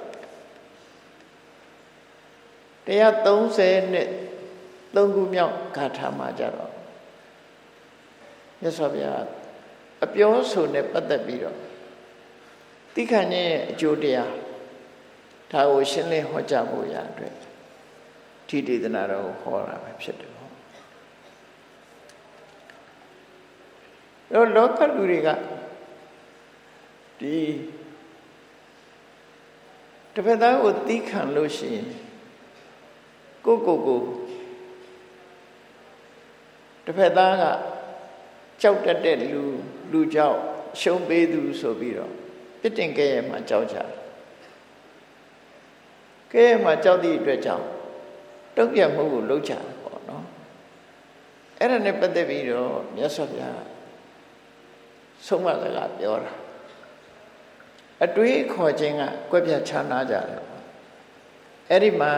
A: တရားသုံးဆယ်နဲ့သုံးခုမြောက်ဂါထာမှာကြတော့မြတ်စွာဘုရားအပြောဆိုနဲ့ပတ်သက်ပြီးတော့တိခဏ်ရဲ့အကျိုးတရားဒါကိုရှင်းလင်းဟောကြားဖို့ရအတွက်ထိဒေသနာတော်ကိုဟောတာပဲဖြစ်တယ်ပေါ့တော့လောကလူတွေကဒီတစ်ဖက်သားကိုတိခဏ်လို့ရှိရင်ကိုကိုကိုတစ်ဖက်သားကကြောက်တတ်တဲ့လူလူကြောက်ရှုံးပေးသူဆိုပြီးတော့ပြစ်တင်ခဲ့ရမှာကြောက်ကြတယ်ခဲ့ရမှာကြောက်သည့်အတွက်ကြောင့်တုံ့ပြန်မှုကိုလုပ်ကြတယ်ပေါ့နော်အဲ့ဒါနဲ့ပတ်သက်ပြီးတော့မြတ်စွာဘုရားဆုံးမစကားပြောတာအတွေးခေါ်ခြင်းကကွက်ပြခြားနာကြတယ်အဲ့ဒီမှာ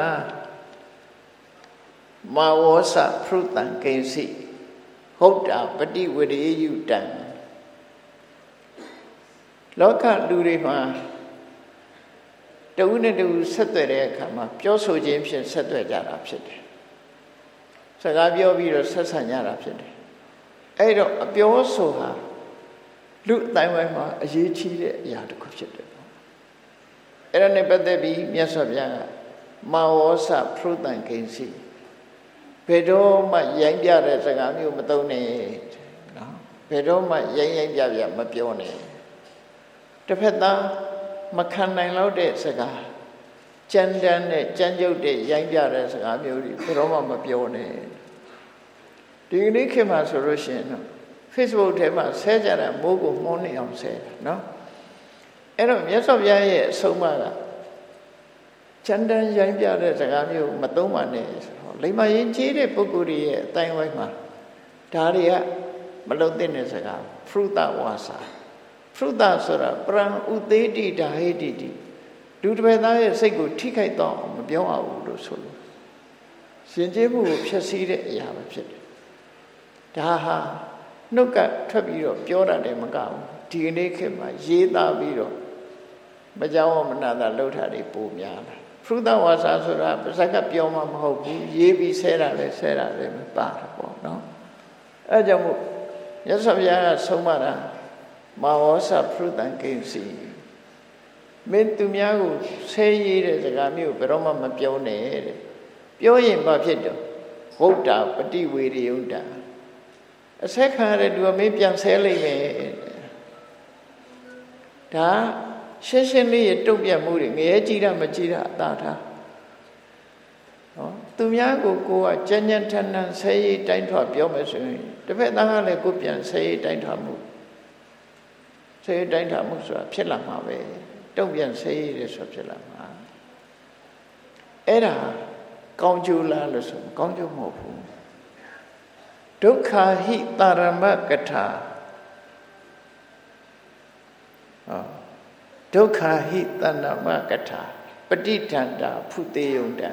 A: မာဝောစဖရုတံကိဉ္စီဟုတ်တာပฏิဝရေယုတံလောကလူတွေမှာတဦးနဲ့တဦးဆက်သွယ်တဲ့အခါမှာပြောဆိုခြင်းဖြင့်ဆက်သွယ်ကြတာဖြစ်တယ်စကားပြောပြီးတော့ဆက်ဆံကြတာဖြစ်တယ်အဲ့တော့အပြောဆိုဟာလူအတိုင်းဝိုင်းမှာအရေးကြီးတဲ့အရာတစ်ခုဖြစ်တယ်အဲ့ဒါနဲ့ပတ်သက်ပြီးမြတ်စွာဘုရားကမာဝောစဖရုတံကိဉ္စီဘယ်တော့မှရိုင်းပြတဲ့စကားမျိုးမသုံးနဲ့နော်ဘယ်တော့မှရိုင်းရိုင်းပြပြမပြောနဲ့တစ်ဖက်သားမခံနိုင်တော့တဲ့စကားကြမ်းတမ်းနဲ့ကြမ်းကြုတ်တဲ့ရိုင်းပြတဲ့စကားမျိုးတွေဘယ်တော့မှမပြောနဲ့ဒီကနေ့ခေတ်မှာဆိုလို့ရှိရင်နော် Facebook ထဲမှာဆဲကြတာမိုးကိုမှုန်းနေအောင်ဆဲတာနော်အဲ့တော့မြတ်စွာဘုရားရဲ့အဆုံးအမကကြမ်းတမ်းရိုင်းပြတဲ့စကားမျိုးမသုံးပါနဲ့လိမ္မာရင်ကြီးတဲ့ပုဂ္ဂိုလ်ရဲ့အတိုင်းဝိုင်းမှာဒါတွေကမလုံသင့်တဲ့စကားဖရုတဝါစာဖရုတဆိုတာပရံဥသေးတိဓာဟိတိတိလူတစ်ဖက်သားရဲ့စိတ်ကိုထိခိုက်တော့မပြောရဘူးလို့ဆိုလို့ရှင်ကျေးမှုကိုဖျက်ဆီးတဲ့အရာပဲဖြစ်တယ်ဒါဟာနှုတ်ကထွက်ပြီးတော့ပြောတာတည်းမကဘူးဒီကနေ့ခေတ်မှာရေးသားပြီးတော့မကြောက်မနာတာလှုပ်တာတွေပိုများလာဖရုတဝါစာဆိုတာပါဇက်ကပြောမှမဟုတ်ဘူးရေးပြီးဆဲတာလဲဆဲတာလဲမပါတော့ပေါ့နော်အဲကြောင့်မို့မြတ်စွာဘုရားကဆုံးမတာမာဝဆပရုတံကိဉ္စီမင်းသူများကိုဆဲရေးတဲ့စကားမျိုးဘယ်တော့မှမပြောနဲ့တဲ့ပြောရင်ဘာဖြစ်တော့ဗုဒ္ဓပฏิဝေရယုတ္တအဆက်ခံရတဲ့သူကမင်းပြန်ဆဲလိုက်မယ်ဒါရှင်းရှင်းလေးရတုတ်ပြတ်မှုတွေငရဲကြည့်တာမကြည့်တာအသာထားနော်သူများကိုကိုကကြံ့ကြံ့ထန်ထန်ဆဲရေးတိုင်းထွာပြောမယ်ဆိုရင်တစ်ဖက်သားကလည်းကိုပြန်ဆဲရေးတိုင်းထွာမှုဆဲရေးတိုင်းထွာမှုဆိုတာဖြစ်လာမှာပဲတုတ်ပြန်ဆဲရေးတယ်ဆိုတာဖြစ်လာမှာအဲ့ဒါကောင်းကျိုးလားလို့ဆိုကောင်းကျိုးမဟုတ်ဘူးဒုက္ခဟိတာရမကထာဟောဒုက္ခဟိတဏ္ဍမကထာပဋိဌာန္တာဖုတေယုံတံ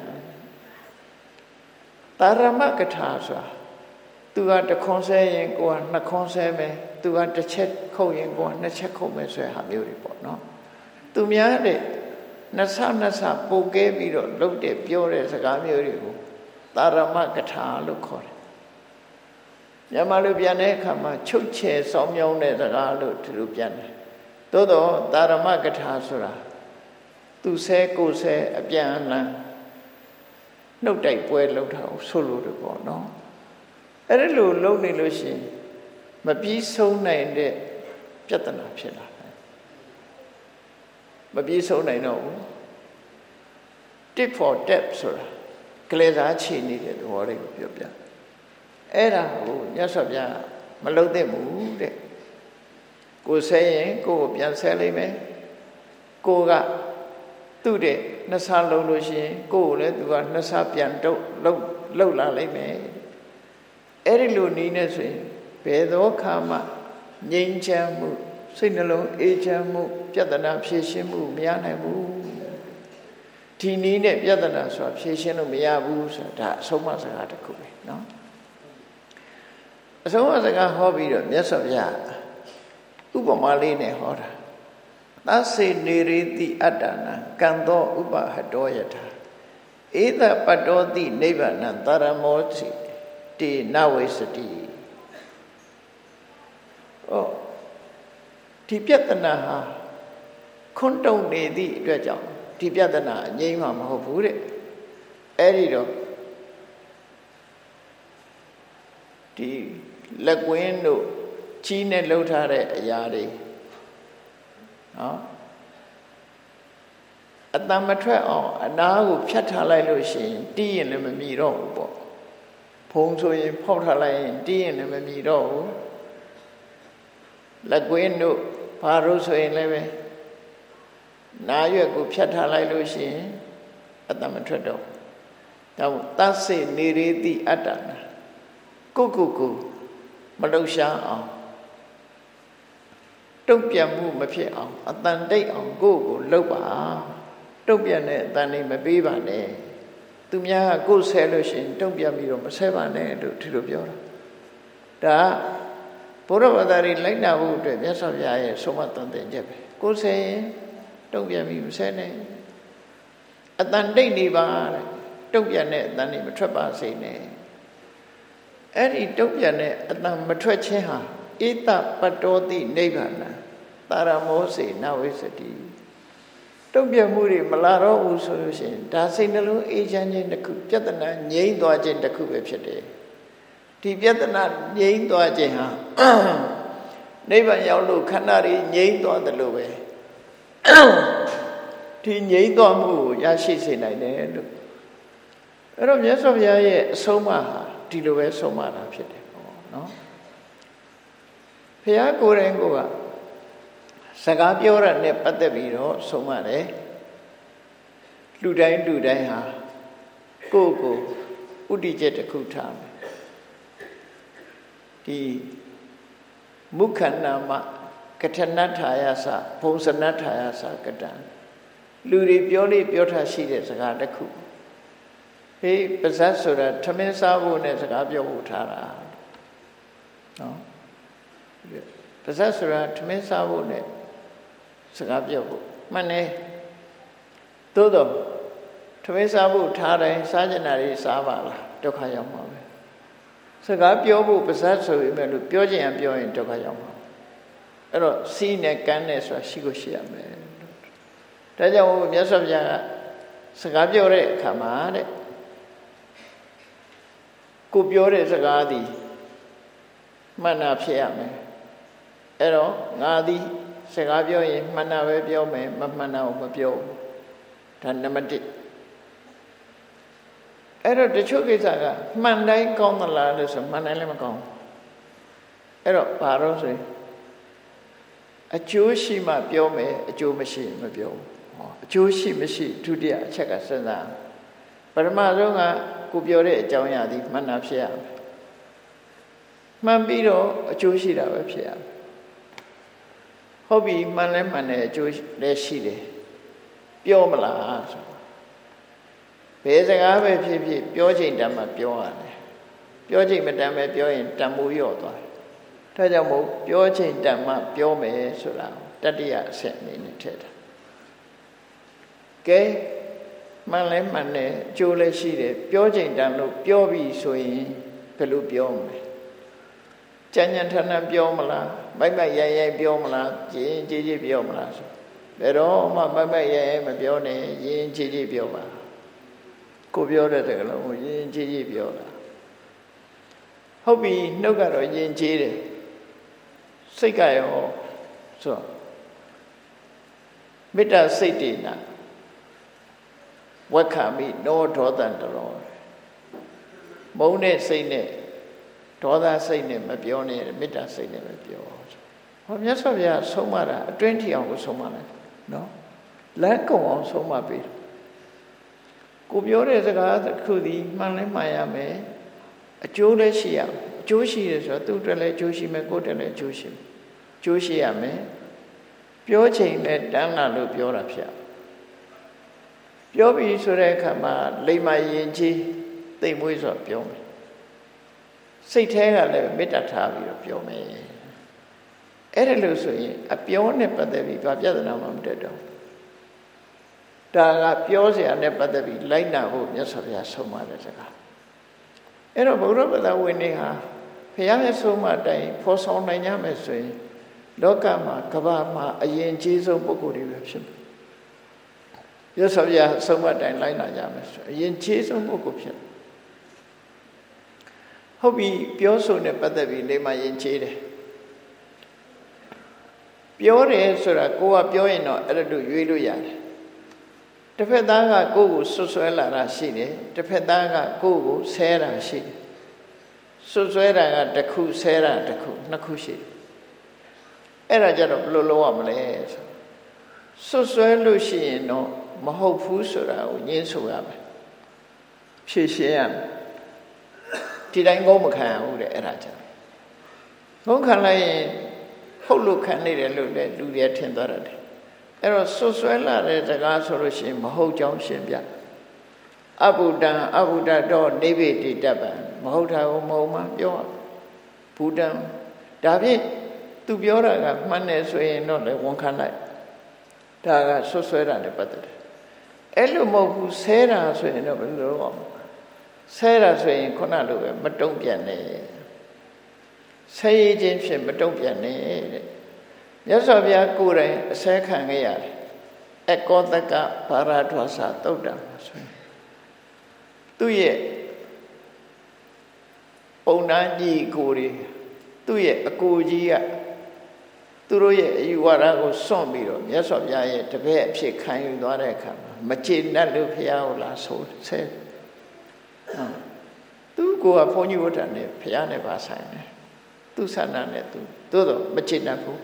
A: တာရမကထာဆိုတာသူကတခွန်းဆဲရင်ကိုကနှစ်ခွန်းဆဲမယ်သူကတစ်ချက်ခုတ်ရင်ကိုကနှစ်ချက်ခုတ်မယ်ဆိုတဲ့ဟာမျိုးတွေပေါ့နော်သူများတဲ့နှစ်ဆနှစ်ဆပုတ်ကဲပြီးတော့လှုပ်တဲ့ပြောတဲ့စကားမျိုးတွေကိုတာရမကထာလို့ခေါ်တယ်မြန်မာလိုပြန်တဲ့အခါမှာချုပ်ချယ်စောင်းမြောင်းတဲ့စကားလို့ဒီလိုပြန်တယ်သို့တော့တာရမကထာဆိုတာသူဆဲကိုဆဲအပြန်အလှန်နှုတ်တိုက်ပွဲလှုပ်တာကိုဆိုလို့တယ်ပေါ့နော်အဲ့ဒါလိုလှုပ်နေလို့ရှိရင်မပြီးဆုံးနိုင်တဲ့ပြဿနာဖြစ်လာတယ်မပြီးဆုံးနိုင်တော့ဘူး tip for tap ဆိုတာကလေးစားချီနေတဲ့သဘောလေးကိုပြောပြအဲ့ဒါကိုမြတ်စွာဘုရားမလုပ်သင့်ဘူးတဲ့ကိုဆဲရင်ကိုကိုပြန်ဆဲလိုက်မယ်ကိုကသူ့တဲ့နှစ်ဆလုံးလို့ရှိရင်ကိုကိုလည်းသူကနှစ်ဆပြန်တုတ်လှုပ်လှုပ်လာလိုက်မယ်အဲ့ဒီလိုနီးနေဆိုရင်ဘယ်သောခါမှငြိမ်းချမ်းမှုစိတ်နှလုံးအေးချမ်းမှုပြဿနာဖြေရှင်းမှုမရနိုင်ဘူးဒီနည်းနဲ့ပြဿနာဆိုတာဖြေရှင်းလို့မရဘူးဆိုတာဒါအဆုံးအမစကားတစ်ခုပဲเนาะအဆုံးအမစကားဟောပြီးတော့မြတ်စွာဘုရားဥပမာလေးနဲ့ဟောတာသစေနေရတိအတ္တနာကံသောဥပဟတောယထာဧတပတ္တောတိနိဗ္ဗာနံသရမောတိတေနဝိစတိဩဒီပြဿနာဟာခွန်းတုံနေသည့်အတွက်ကြောင့်ဒီပြဿနာအငြိမ်းမှမဟုတ်ဘူးတဲ့အဲ့ဒီတော့ဒီလက်ကွင်းတို့ကြီးနဲ့လှုပ်ထားတဲ့အရာတွေနော်အတန်မထွက်အောင်အနားကိုဖြတ်ထားလိုက်လို့ရှိရင်တီးရင်လည်းမမြည်တော့ဘူးပေါ့ဖုံးဆိုရင်ဖောက်ထားလိုက်ရင်တီးရင်လည်းမမြည်တော့ဘူးလက်ကွင်းတို့ဘာလို့ဆိုရင်လည်းပဲနာရွက်ကိုဖြတ်ထားလိုက်လို့ရှိရင်အတန်မထွက်တော့ဒါမို့သတ်စေနေရတိအတ္တနာကိုကိုကိုမလှုပ်ရှားအောင်တုတ်ပြတ်မှုမဖြစ်အောင်အတန်တိတ်အောင်ကိုကိုလှုပ်ပါတုတ်ပြတ်တဲ့အတန်လေးမပေးပါနဲ့သူများကကိုယ်ဆဲလို့ရှိရင်တုတ်ပြတ်ပြီးတော့မဆဲပါနဲ့လို့ဒီလိုပြောတာဒါဘုရားဘာသာတွေလိုက်နာဖို့အတွက်မြတ်စွာဘုရားရဲ့ဆုံးမတန်တင်ချက်ပဲကိုယ်ဆဲရင်တုတ်ပြတ်ပြီးမဆဲနဲ့အတန်တိတ်နေပါတဲ့တုတ်ပြတ်တဲ့အတန်လေးမထွက်ပါစေနဲ့အဲ့ဒီတုတ်ပြတ်တဲ့အတန်မထွက်ခြင်းဟာဧတပတ္တောတိနိဗ္ဗာနံသာရမောစေနဝိစတိတုတ်ပြတ်မှုတွေမလာတော့ဘူးဆိုလို့ရှိရင်ဒါစိတ်နှလုံးအေးချမ်းခြင်းတစ်ခုပြဿနာငြိမ်းသွားခြင်းတစ်ခုပဲဖြစ်တယ်ဒီပြဿနာငြိမ်းသွားခြင်းဟာနိဗ္ဗာန်ရောက်လို့ခန္ဓာတွေငြိမ်းသွားတယ်လို့ပဲဒီငြိမ်းသွားမှုကိုရရှိစေနိုင်တယ်လို့အဲ့တော့မြတ်စွာဘုရားရဲ့အဆုံးအမဟာဒီလိုပဲဆုံးမတာဖြစ်တယ်ပေါ့နော်ဘုရားကိုယ်တိုင်ကိုကစကားပြောရတဲ့ပတ်သက်ပြီးတော့ဆုံးမတယ်လူတိုင်းလူတိုင်းဟာကိုယ့်ကိုဥတည်ချက်တစ်ခုထားမယ်ဒီမုခန္နာမကထဏထာယသဘုံစနထာယသကတံလူတွေပြောလေးပြောထားရှိတဲ့စကားတစ်ခုဟေးပါဇတ်ဆိုတာထမင်းစားဖို့နဲ့စကားပြောဖို့ထားတာနော်ပါဇတ်ဆိုတာထမင်းစားဖို့နဲ့စကားပြောဖို့မှန်တယ်သို့တော့ထမင်းစားဖို့ထားတိုင်းစားကြနာတွေစားပါလားဒုက္ခရောက်မှာပဲစကားပြောဖို့ပါဇက်ဆိုရင်လည်းပြောချင်ရင်ပြောရင်ဒုက္ခရောက်မှာအဲ့တော့စီးနဲ့ကမ်းနဲ့ဆိုတာရှိကိုရှိရမယ်ဒါကြောင့်မြတ်စွာဘုရားကစကားပြောတဲ့အခါမှာတဲ့ကိုပြောတဲ့စကားသည်မှန်တာဖြစ်ရမယ်အဲ့တော့ငါသည်စကားပြောရင်မှန်တာပဲပြောမယ်မမှန်တာကိုမပြောဘူးဒါနံပါတ်တစ်အဲ့တော့တချို့ကိစ္စကမှန်တိုင်းကောင်းသလားလို့ဆိုမှန်တိုင်းလည်းမကောင်းဘူးအဲ့တော့ဘာလို့ဆိုရင်အကျိုးရှိမှပြောမယ်အကျိုးမရှိမပြောဘူးဟောအကျိုးရှိမရှိဒုတိယအချက်ကစဉ်းစားပထမဆုံးကကိုပြောတဲ့အကြောင်းအရာဒီမှန်တာဖြစ်ရမယ်မှန်ပြီးတော့အကျိုးရှိတာပဲဖြစ်ရမယ်ဟုတ်ပြီမှန်လဲမှန်တယ်အကျိုးလည်းရှိတယ်ပြောမလားဆိုဘယ်စကားပဲဖြစ်ဖြစ်ပြောချိန်တမ်းမှပြောရတယ်ပြောချိန်မတမ်းပဲပြောရင်တန်မိုးလျော့သွားတယ်ဒါကြောင့်မို့ပြောချိန်တမ်းမှပြောမယ်ဆိုတာတတိယအဆင့်အနေနဲ့ထည့်တာကဲမှန်လဲမှန်တယ်အကျိုးလည်းရှိတယ်ပြောချိန်တမ်းလို့ပြောပြီဆိုရင်ဘယ်လိုပြောမလဲကြံ့ကြံ့ထန်ထန်ပြောမလားမိုက်မိုက်ရိုက်ရိုက်ပြောမလားရင်းကြည်ကြည်ပြောမလားဆိုဘယ်တော့မှမိုက်မိုက်ရိုက်ရိုက်မပြောနဲ့ရင်းကြည်ကြည်ပြောပါကိုပြောတဲ့တကယ်လို့ရင်းကြည်ကြည်ပြောတာဟုတ်ပြီနှုတ်ကတော့ယဉ်ကျေးတယ်စိတ်ကရောဆိုမေတ္တာစိတ်တည်နာဝက္ခမိနောဒေါသံတရောမုန်းတဲ့စိတ်နဲ့ဒေါသစိတ်နဲ့မပြောနဲ့မေတ္တာစိတ်နဲ့ပဲပြောဟောမြတ်စွာဘုရားဆုံးမတာအတွင်းထီအောင်ကိုဆုံးမလိုက်နော်လမ်းကုန်အောင်ဆုံးမပေးကိုပြောတဲ့စကားတစ်ခုဒီမှန်လဲမှန်ရမယ်အကျိုးလည်းရှိရမယ်အကျိုးရှိတယ်ဆိုတော့သူ့အတွက်လည်းအကျိုးရှိမယ်ကိုယ့်အတွက်လည်းအကျိုးရှိမယ်အကျိုးရှိရမယ်ပြောချိန်နဲ့တန်းလာလို့ပြောတာဖြစ်ပြောပြီးဆိုတဲ့အခါမှာလိမ္မာရင်ကြီးသိမ်မွေးဆိုပြောမယ်စိတ်ထဲကလည်းမေတ္တာထားပြီးတော့ပြောမယ်အဲ့ဒါလို့ဆိုရင်အပြောနဲ့ပတ်သက်ပြီးဘာပြဿနာမှမတက်တော့ဒါကပြောစရာနဲ့ပတ်သက်ပြီးလိုက်နာဖို့မြတ်စွာဘုရားဆုံးမတဲ့စကားအဲ့တော့ဘုရားဗုဒ္ဓဝင်နေဟာဘုရားရဲ့ဆုံးမတိုင်းဖော်ဆောင်နိုင်ကြမယ်ဆိုရင်လောကမှာကမ္ဘာမှာအရင်ကြီးဆုံးပုဂ္ဂိုလ်တွေပဲဖြစ်မယ်မြတ်စွာဘုရားဆုံးမတိုင်းလိုက်နာကြမယ်ဆိုအရင်ကြီးဆုံးပုဂ္ဂိုလ်ဖြစ်ဟုတ်ပြီပြောဆိုနဲ့ပတ်သက်ပြီးလိမ္မာရင်ကြီးတယ်ပြောတယ်ဆိုတာကိုကပြောရင်တော့အဲ့ဒါရွေးလို့ရတယ်တစ်ဖက်သားကကိုယ့်ကိုဆွဆွဲလာတာရှိတယ်တစ်ဖက်သားကကိုယ့်ကိုဆဲတာရှိတယ်ဆွဆွဲတာကတစ်ခုဆဲတာတစ်ခုနှစ်ခုရှိတယ်အဲ့ဒါကြတော့ဘယ်လိုလုပ်ရမလဲဆိုဆွဆွဲလို့ရှိရင်တော့မဟုတ်ဘူးဆိုတာကိုညင်းဆိုရမယ်ဖြေရှင်းရမယ်ဒီတိုင်းငုံမခံရဘူးတဲ့အဲ့ဒါကြငုံခံလိုက်ရင်ဟုတ်လို့ခံနေတယ်လို့လည်းလူတွေထင်သွားတယ်အဲ့တော့ဆွဆွဲလာတဲ့စကားဆိုလို့ရှိရင်မဟုတ်ကြောင်းရှင်းပြအဘုဒ္ဓံအဘုဒ္ဓတော့နိဗ္ဗေတိတ္တပံမဟုတ်တာကိုမဟုတ်မှပြောဘုဒ္ဓံဒါဖြင့်သူပြောတာကမှန်တယ်ဆိုရင်တော့လည်းဝန်ခံလိုက်ဒါကဆွဆွဲတာနဲ့ပတ်သက်တယ်အဲ့လိုမဟုတ်ဘူးဆဲတာဆိုရင်တော့ဘယ်လိုလုပ်အောင်ဆဲတာဆိုရင်ခုနလိုပဲမတုံ့ပြန်နဲ့ဆဲရခြင်းဖြင့်မတုံ့ပြန်နဲ့တဲ့မြတ်စွာဘုရားကိုယ်တိုင်အဆဲခံခဲ့ရတယ်အကောတကဘာရဒွါစာသုတ်တံဆိုရင်သူ့ရဲ့ပုံနာကြီးကိုယ်တွေသူ့ရဲ့အကိုကြီးကသူတို့ရဲ့အယူဝါဒကိုစွန့်ပြီးတော့မြတ်စွာဘုရားရဲ့တပည့်အဖြစ်ခံယူသွားတဲ့အခါမှာမကျေနပ်လို့ဘုရားကိုလာဆိုဆဲသူကိုယ်ကဘုန်းကြီးဝတ္တနဲ့ဘုရားနဲ့ပါဆိုင်တယ်သူဆန္ဒနဲ့သူသို့တော့မကျေနပ်ဘူး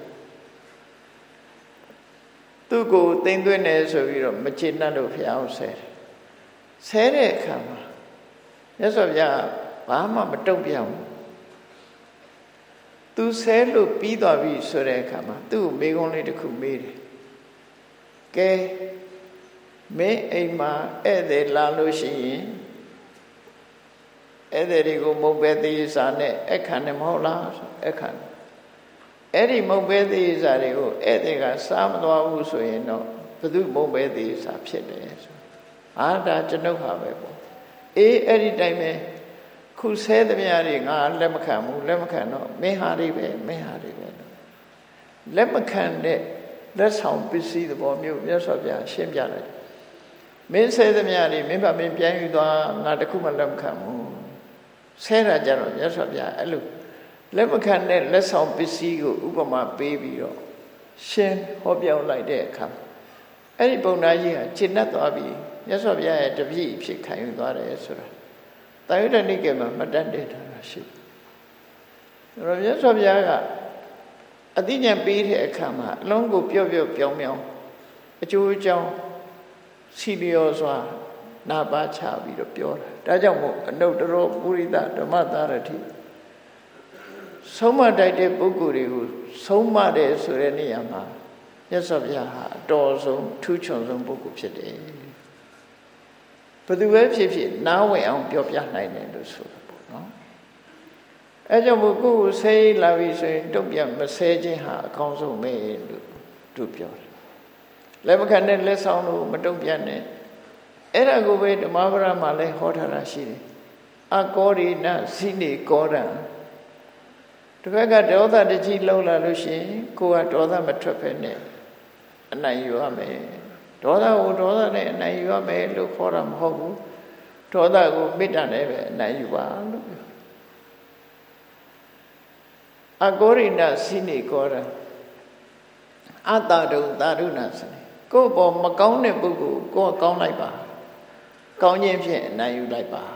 A: သူကိုသိမ့်သွင်းတယ်ဆိုပြီးတော့မကျေနပ်လို့ဘုရားကိုဆဲတယ်ဆဲတဲ့အခါမှာမြတ်စွာဘုရားဘာမှမတုံ့ပြန်ဘူးသူဆဲလို့ပြီးသွားပြီဆိုတဲ့အခါမှာသူ့ကိုမေးခွန်းလေးတစ်ခုမေးတယ်ကဲမင်းအိမ်မှာဧည့်သည်လာလို့ရှိရင်ဧည့်သည်တွေကိုမုတ်ပဲသေးစာနဲ့အခန့်နဲ့မဟုတ်လားအခန့်အဲ့ဒီမုတ်ပဲသေးစာတွေကိုဧည့်သည်ကစားမသွားဘူးဆိုရင်တော့ဘယ်သူမုတ်ပဲသေးစာဖြစ်တယ်ဆိုအာဒါကျွန်ုပ်ဟာပဲပေါ့အေးအဲ့ဒီတိုင်းပဲခခုဆဲသမျှတွေငါလက်မခံဘူးလက်မခံတော့မင်းဟာတွေပဲမင်းဟာတွေပဲလက်မခံတဲ့လက်ဆောင်ပစ္စည်းသဘောမျိုးမြတ်စွာဘုရားရှင်းပြလိုက်မင်းဆဲသမျှတွေမင်းဘာမင်းပြန်ယူသွားငါတခုမှလက်မခံဘူးဆဲတာကြတော့မြတ်စွာဘုရားအဲ့လိုလက်မခံတဲ့လက်ဆောင်ပစ္စည်းကိုဥပမာပေးပြီးတော့ရှင်းဟောပြောလိုက်တဲ့အခါအဲ့ဒီပုံနာကြီးဟာရှင်းတတ်သွားပြီမြတ်စွာဘုရားရဲ့တပည့်ဖြစ်ခံယူသွားတယ်ဆိုတာတာယုတ္တနိကေမှာမှတ်တမ်းတင်ထားတာရှိတယ်အဲ့တော့မြတ်စွာဘုရားကအသိဉာဏ်ပေးတဲ့အခါမှာအလုံးကိုပြော့ပြော့ပြောင်းပြောင်းအကျိုးအကြောင်းစီလျော်စွာနာပါချပြီးတော့ပြောတာဒါကြောင့်မို့အနုတ္တရောပုရိသဓမ္မသာရတိဆုံးမတိုက်တဲ့ပုဂ္ဂိုလ်တွေကိုဆုံးမတယ်ဆိုတဲ့နေရာမှာမြတ်စွာဘုရားဟာအတော်ဆုံးထူးချွန်ဆုံးပုဂ္ဂိုလ်ဖြစ်တယ်ဘယ်သူပဲဖြစ်ဖြစ်နားဝင်အောင်ပြောပြနိုင်တယ်လို့ဆိုတာပေါ့နော်အဲကြောင့်မို့ကိုယ်ကိုဆဲလာပြီဆိုရင်တုံ့ပြန်မဆဲခြင်းဟာအကောင်းဆုံးပဲလို့သူပြောတယ်လက်မခံတဲ့လက်ဆောင်လို့မတုံ့ပြန်နဲ့အဲ့ဒါကိုပဲဓမ္မပဒမှာလည်းဟောထားတာရှိတယ်အကောရိနစိနေကောရံတစ်ခါကဒေါသတကြီးလှုပ်လာလို့ရှိရင်ကိုယ်ကဒေါသမထွက်ဖက်နဲ့အနိုင်ယူရမယ်ဒေါသကိုဒေါသနဲ့အနိုင်ယူရမယ်လို့ခေါ်တာမဟုတ်ဘူးဒေါသကိုမေတ္တာနဲ့ပဲအနိုင်ယူပါလို့ပြောအကောရိနစိနေကောရံအတ္တတုသာရုဏစနေကိုယ့်ပေါ်မကောင်းတဲ့ပုဂ္ဂိုလ်ကိုယ်ကောင်းလိုက်ပါကောင်းခြင်းဖြင့်အနိုင်ယူလိုက်ပါ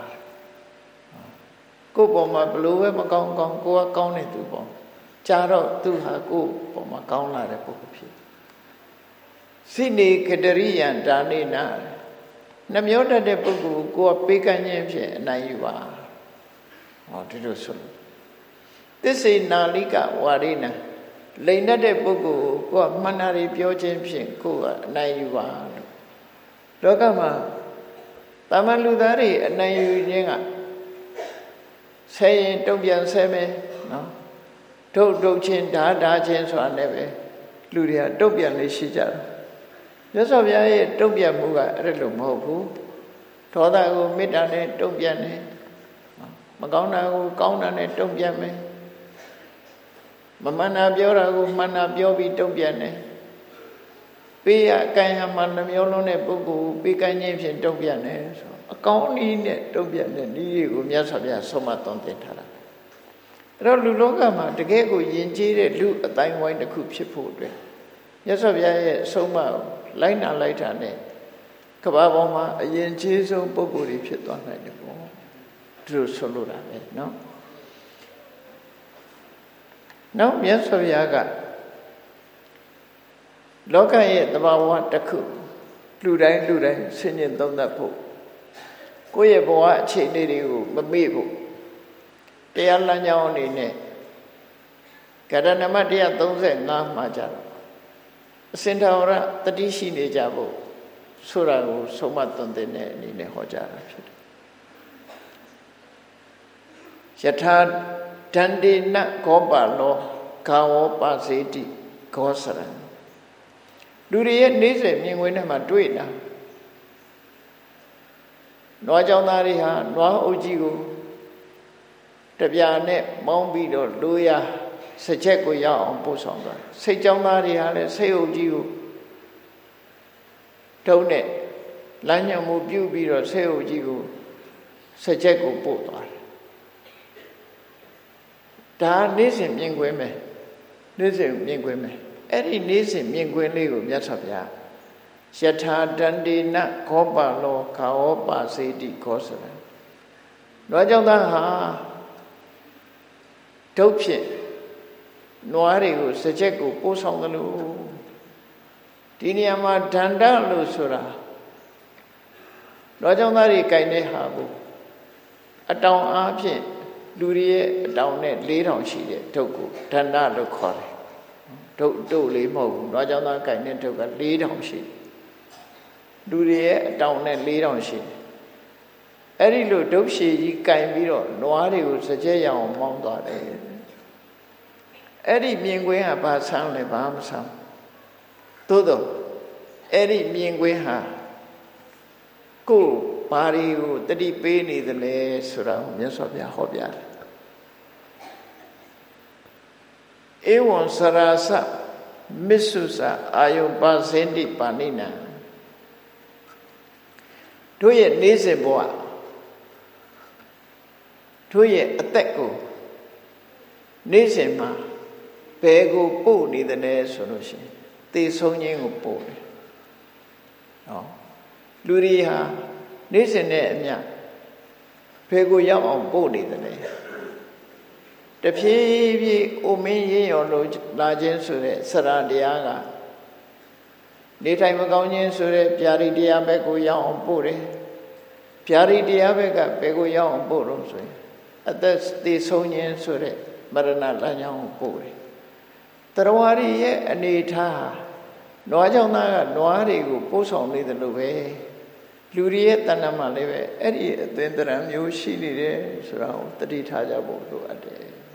A: ကိုယ့်ပေါ်မှာဘလို့ပဲမကောင်းကောင်းကိုယ်ကကောင်းတဲ့သူပေါ့ကြာတော့သူဟာကိုယ့်ပေါ်မှာကောင်းလာတဲ့ပုဂ္ဂိုလ်ဖြစ်စိနေကတရိယံဒါနေနာနှမျောတတ်တဲ့ပုဂ္ဂိုလ်ကိုယ်ကပေးကမ်းခြင်းဖြင့်အနိုင်ယူပါဟောဒီလိုဆိုလို့သစ္စေနာလိကဝါရိနာလိန်တတ်တဲ့ပုဂ္ဂိုလ်ကိုကမှန်တာတွေပြောခြင်းဖြင့်ကိုယ်ကအနိုင်ယူပါလို့လောကမှာတာမန်လူသားတွေအနိုင်ယူခြင်းကဆဲရင်တုံ့ပြန်ဆဲမယ်နော်ထုတ်ထုတ်ချင်းဓာဓာချင်းဆိုတာနဲ့ပဲလူတွေကတုံ့ပြန်လေးရှိကြတယ်မြတ်စွာဘုရားရဲ့တုံ့ပြန်မှုကအဲ့လိုမဟုတ်ဘူးဒေါသကိုမေတ္တာနဲ့တုံ့ပြန်တယ်မကောင်းတာကိုကောင်းတာနဲ့တုံ့ပြန်မယ်မမှန်တာပြောတာကိုမှန်တာပြောပြီးတုံ့ပြန်တယ်ပေးရအကံရမှနှမျိုးလုံးတဲ့ပုဂ္ဂိုလ်ပေးကမ်းခြင်းဖြင့်တုံ့ပြန်တယ်ဆိုအကောင်းနည်းနဲ့တုံ့ပြန်တဲ့နည်းတွေကိုမြတ်စွာဘုရားဆုံးမသွန်သင်ထားတာအဲ့တော့လူလောကမှာတကယ်ကိုယဉ်ကျေးတဲ့လူအတိုင်းဝိုင်းတစ်ခုဖြစ်ဖို့အတွက်မြတ်စွာဘုရားရဲ့ဆုံးမလိုက်နာလိုက်တာနဲ့ကမ္ဘာပေါ်မှာအယဉ်ကျေးဆုံးပုဂ္ဂိုလ်တွေဖြစ်သွားနိုင်တယ်ပေါ့ဒီလိုဆိုလိုတာပဲเนาะနောက်မြတ်စွာဘုရားကလောကရဲ့သဘာဝတစ်ခုလူတိုင်းလူတိုင်းဆင်ញင်သုံးသပ်ဖို့ကိုယ့်ရဲ့ဘဝအခြေအနေတွေကိုမမေ့ဖို့တရားလမ်းကြောင်းအနေနဲ့ကရဏမတ်တရားသုံးဆယ်ငါးမှာကြတော့အစင်ထာဝရတတိရှိနေကြဖို့ဆိုတာကိုဆုံးမသွန်သင်တဲ့အနေနဲ့ဟောကြားတာဖြစ်တယ်ယထာဒန္တေနခောပါလောကာဝောပါစေတိဂောစရံလူတွေရဲ့နေစဉ်မြင်ကွင်းထဲမှာတွေ့တာနွားကြောင်သားတွေဟာနွားအုပ်ကြီးကိုတပြာနဲ့မောင်းပြီးတော့လိုရာစကြက်ကိုရောက်အောင်ပို့ဆောင်သွားစိတ်ကြောင်သားတွေဟာလည်းစိတ်အုပ်ကြီးကိုတုံးနဲ့လမ်းညွှန်မှုပြုပြီးတော့စိတ်အုပ်ကြီးကိုစကြက်ကိုပို့သွားတယ်ဒါနေစဉ်မြင်ကွင်းပဲနေစဉ်မြင်ကွင်းပဲအဲ့ဒီနေစဉ်မြင်ကွင်းလေးကိုမြတ်စွာဘုရားယထာတန္တေနခောပါလောခာဝောပါစေတိခောစရံနွားကြောင့်သားဟာဒုတ်ဖြင့်နွားတွေကိုစကြက်ကိုပို့ဆောင်တယ်လို့ဒီနေရာမှာဒန္တလို့ဆိုတာနွားကြောင့်သားတွေကင်တဲ့ဟာကိုအတောင်အားဖြင့်လူတွေရဲ့အတောင်နဲ့လေးထောင်ရှိတဲ့ဒုတ်ကိုဒန္တလို့ခေါ်တယ်ဒုတ်ဒုတ်လေးမဟုတ်ဘူးနွားကြောင့်သားကင်တဲ့ဒုတ်ကလေးထောင်ရှိတယ်လူတွေရဲ့အတောင်နဲ့လေးထောင်ရှိတယ်အဲ့ဒီလိုဒုတ်ရှည်ကြီးကင်ပြီးတော့နွားတွေကိုစကြက်ရအောင်မောင်းသွားတယ်အဲ့ဒီမြင်ကွင်းဟာဘာဆန်းလဲဘာမဆန်းသို့တော့အဲ့ဒီမြင်ကွင်းဟာကိုယ်ဘာတွေကိုတတိပေးနေသလဲဆိုတာကိုမြတ်စွာဘုရားဟောပြတယ်ဧဝံစရာစမစ္ဆုစအာယုပါစင်တိပါဏိနံတို့ရဲ့နေစဉ်ဘဝတို့ရဲ့အသက်ကိုနေစဉ်မှာဘယ်ကိုပို့နေသလဲဆိုလို့ရှိရင်သေဆုံးခြင်းကိုပို့တယ်။နော်လူတွေဟာနေစဉ်နဲ့အမျှဘယ်ကိုရောက်အောင်ပို့နေသလဲ။တဖြည်းဖြည်းအိုမင်းရင်းရော်လို့လာခြင်းဆိုတဲ့စရာတရားကနေထိုင်မကောင်းခြင်းဆိုတဲ့ဗျာဒိတရားဘက်ကိုရောက်အောင်ပို့တယ်။ဗျာဒိတရားဘက်ကဘယ်ကိုရောက်အောင်ပို့လို့ဆိုရင်အသက်သေဆုံးခြင်းဆိုတဲ့မရဏလမ်းကြောင်းကိုပို့တယ်။တရဝရီရဲ့အနေထားနွားကြောင့်သားကနွားတွေကိုပို့ဆောင်နေတယ်လို့ပဲလူတွေရဲ့တဏ္ဍာမှာလည်းပဲအဲ့ဒီအသင်္တရံမျိုးရှိနေတယ်ဆိုတာကိုတတိထားကြဖို့လိုအပ်တယ်။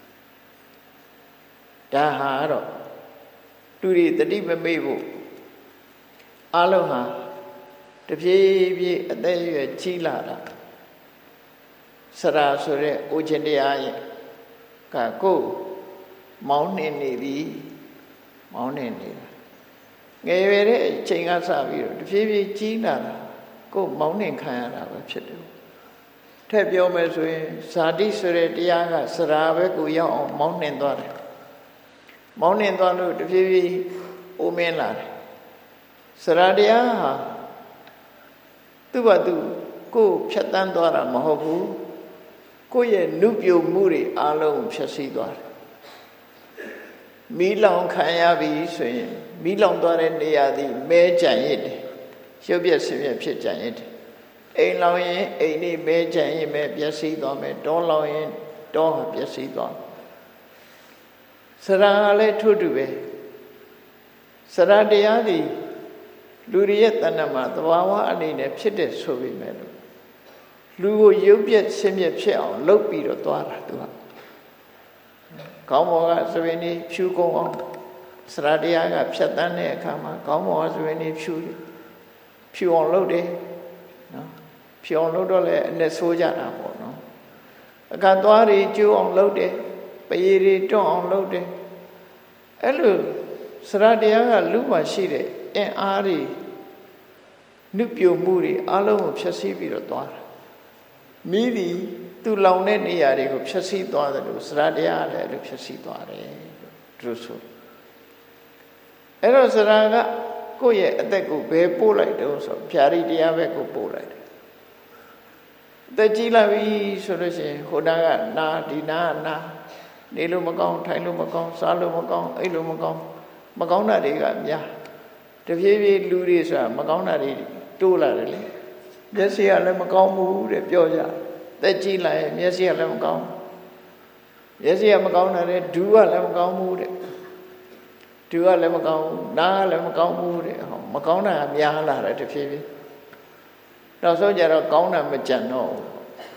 A: ဒါဟာတော့လူတွေတတိမမေ့ဖို့အလုံးဟာတဖြည်းဖြည်းအသက်အရွယ်ကြီးလာတာစရာဆိုတဲ့အိုခြင်းတရားရဲ့ကကိုမောင်းနေနေသည်မောင်းနေနေတာငယ်ရွယ်တဲ့အချိန်ကစပြီးတော့တဖြည်းဖြည်းကြီးလာတာကိုမောင်းနေခံရတာပဲဖြစ်တယ်ထည့်ပြောမယ်ဆိုရင်ဇာတိဆိုတဲ့တရားကစရာဘက်ကိုရောက်အောင်မောင်းနှင်သွားတယ်မောင်းနှင်သွားလို့တဖြည်းဖြည်းအိုမင်းလာတယ်စရာတရားဟာသူ့ဘာသူကိုဖြတ်တန်းသွားတာမဟုတ်ဘူးကိုယ့်ရဲ့နုပြိုမှုတွေအလုံးဖြတ်စည်းသွားတယ်မီးလောင်ခံရပြီဆိုရင်မီးလောင်သွားတဲ့နေရာသည်မဲကြံရစ်တယ်ရုပ်ပြက်ဆင်းရဲဖြစ်ကြံရစ်တယ်အိမ်လောင်ရင်အိမ်นี่မဲကြံရစ်မဲပျက်စီးသွားမယ်တောလောင်ရင်တောဟာပျက်စီးသွားစရာလည်းထို့တူပဲစရာတရားသည်လူတွေရဲ့တဏ္ဍာမှာသဘာဝအနေနဲ့ဖြစ်တဲ့ဆိုပေမဲ့လူကိုရုပ်ပြက်ဆင်းရဲဖြစ်အောင်လုပ်ပြီးတော့သွားတာသူကခေါင်းပေါ်ကသဘင်นี่ဖြူကုန်အောင်စရာတရားကဖြတ်တန်းတဲ့အခါမှာခေါင်းပေါ်ကသဘင်นี่ဖြူဖြူအောင်လုပ်တယ်နော်ဖြူအောင်လုပ်တော့လည်းအနဲ့ဆိုးကြတာပေါ့နော်အခါသွားတွေကျိုးအောင်လုပ်တယ်ပရည်တွေတွန့်အောင်လုပ်တယ်အဲ့လိုစရာတရားကလူမှာရှိတဲ့အင်အားတွေနုပြိုမှုတွေအလုံးကိုဖျက်ဆီးပြီးတော့သွားတာမိသည်သူလောင်တဲ့နေရာတွေကိုဖျက်ဆီးသွားတယ်လို့စရာတရားလည်းအဲ့လိုဖျက်ဆီးသွားတယ်သူဆိုအဲ့တော့စရာကကိုယ့်ရဲ့အသက်ကိုဘယ်ပို့လိုက်တုံးဆိုဖြာရီတရားဘက်ကိုပို့လိုက်တယ်အသက်ကြီးလာပြီဆိုလို့ရှိရင်ဟိုနာကနာဒီနာကနာနေလို့မကောင်းထိုင်လို့မကောင်းစားလို့မကောင်းအိပ်လို့မကောင်းမကောင်းတာတွေကများတဖြည်းဖြည်းလူတွေဆိုတာမကောင်းတာတွေတိုးလာတယ်လေမျက်စိကလည်းမကောင်းဘူးတဲ့ပြောကြသက်ကြီးလာရင်မျက်စိကလည်းမကောင်းမျက်စိကမကောင်းတာတဲ့ဒူးကလည်းမကောင်းဘူးတဲ့ဒူးကလည်းမကောင်းနားကလည်းမကောင်းဘူးတဲ့ဟောမကောင်းတာကများလာတယ်တဖြည်းဖြည်းနောက်ဆုံးကျတော့ကောင်းတာမကြံတော့ဘူး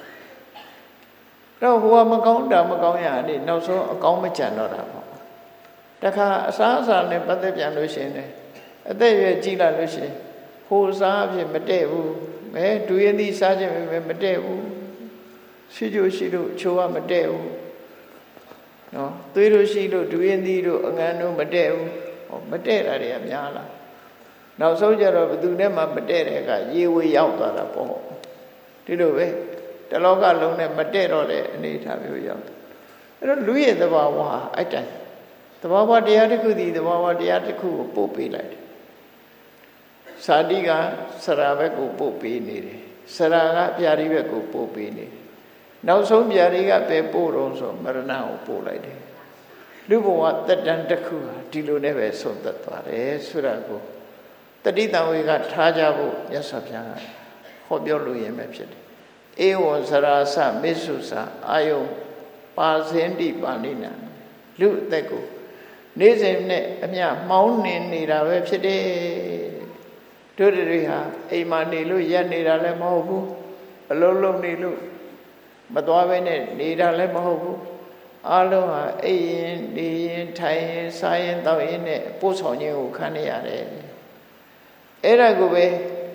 A: တော့ဟိုကမကောင်းတာမကောင်းရအဲ့နောက်ဆုံးအကောင်းမကြံတော့တာပေါ့တခါအစားအစာနဲ့ပတ်သက်ပြန်လို့ရှိရင်အသက်ရွယ်ကြီးလာလို့ရှိရင်ဟိုစားအဖြစ်မတည့်ဘူးမဲဒူရင်သီးစားခြင်းပဲမတည့်ဘူးရှိကျိုးရှိလို့ချိုးကမတည့်ဘူးနော်သွေးလို့ရှိလို့ဒူရင်သီးတို့အငန်းတို့မတည့်ဘူးဟောမတည့်တာတွေကများလာနောက်ဆုံးကျတော့ဘသူနဲ့မှမတည့်တဲ့အခါရေဝေရောက်သွားတာပေါ့ဒီလိုပဲတလောကလုံးနဲ့မတည့်တော့တဲ့အနေအထားမျိုးရောက်အဲ့တော့လူရဲ့သဘာဝဟာအဲ့တိုင်သဘာဝတရားတစ်ခုဒီသဘာဝတရားတစ်ခုကိုပို့ပေးလိုက်တယ်ဇာတိကစရာဘက်ကိုပို့ပေးနေတယ်စရာကပြာရိဘက်ကိုပို့ပေးနေတယ်နောက်ဆုံးပြာရိကပဲပို့တော့ဆိုမရဏကိုပို့လိုက်တယ်လူဘဝတက်တန်းတစ်ခုဟာဒီလိုနဲ့ပဲဆုံးသက်သွားတယ်ဆိုတာကိုတတိတံဝေကထားကြဖို့မြတ်စွာဘုရားကဟောပြောလို့ရင်ပဲဖြစ်တယ်ဧဝံစရာစမစ္ဆုစအာယုပါစင်တိပါဏိနံလူအသက်ကိုနေ့စဉ်နဲ့အမျှမှောင်းနေနေတာပဲဖြစ်တယ်တို့တွေဟာအိမ်မှာနေလို့ရက်နေတာလည်းမဟုတ်ဘူးအလုံးလုံးနေလို့မသွားဘဲနဲ့နေတာလည်းမဟုတ်ဘူးအလုံးဟာအိမ်ရင်နေရင်ထိုင်ရင်စားရင်တောက်ရင်နဲ့ပို့ဆောင်ခြင်းကိုခံနေရတယ်အဲ့ဒါကိုပဲ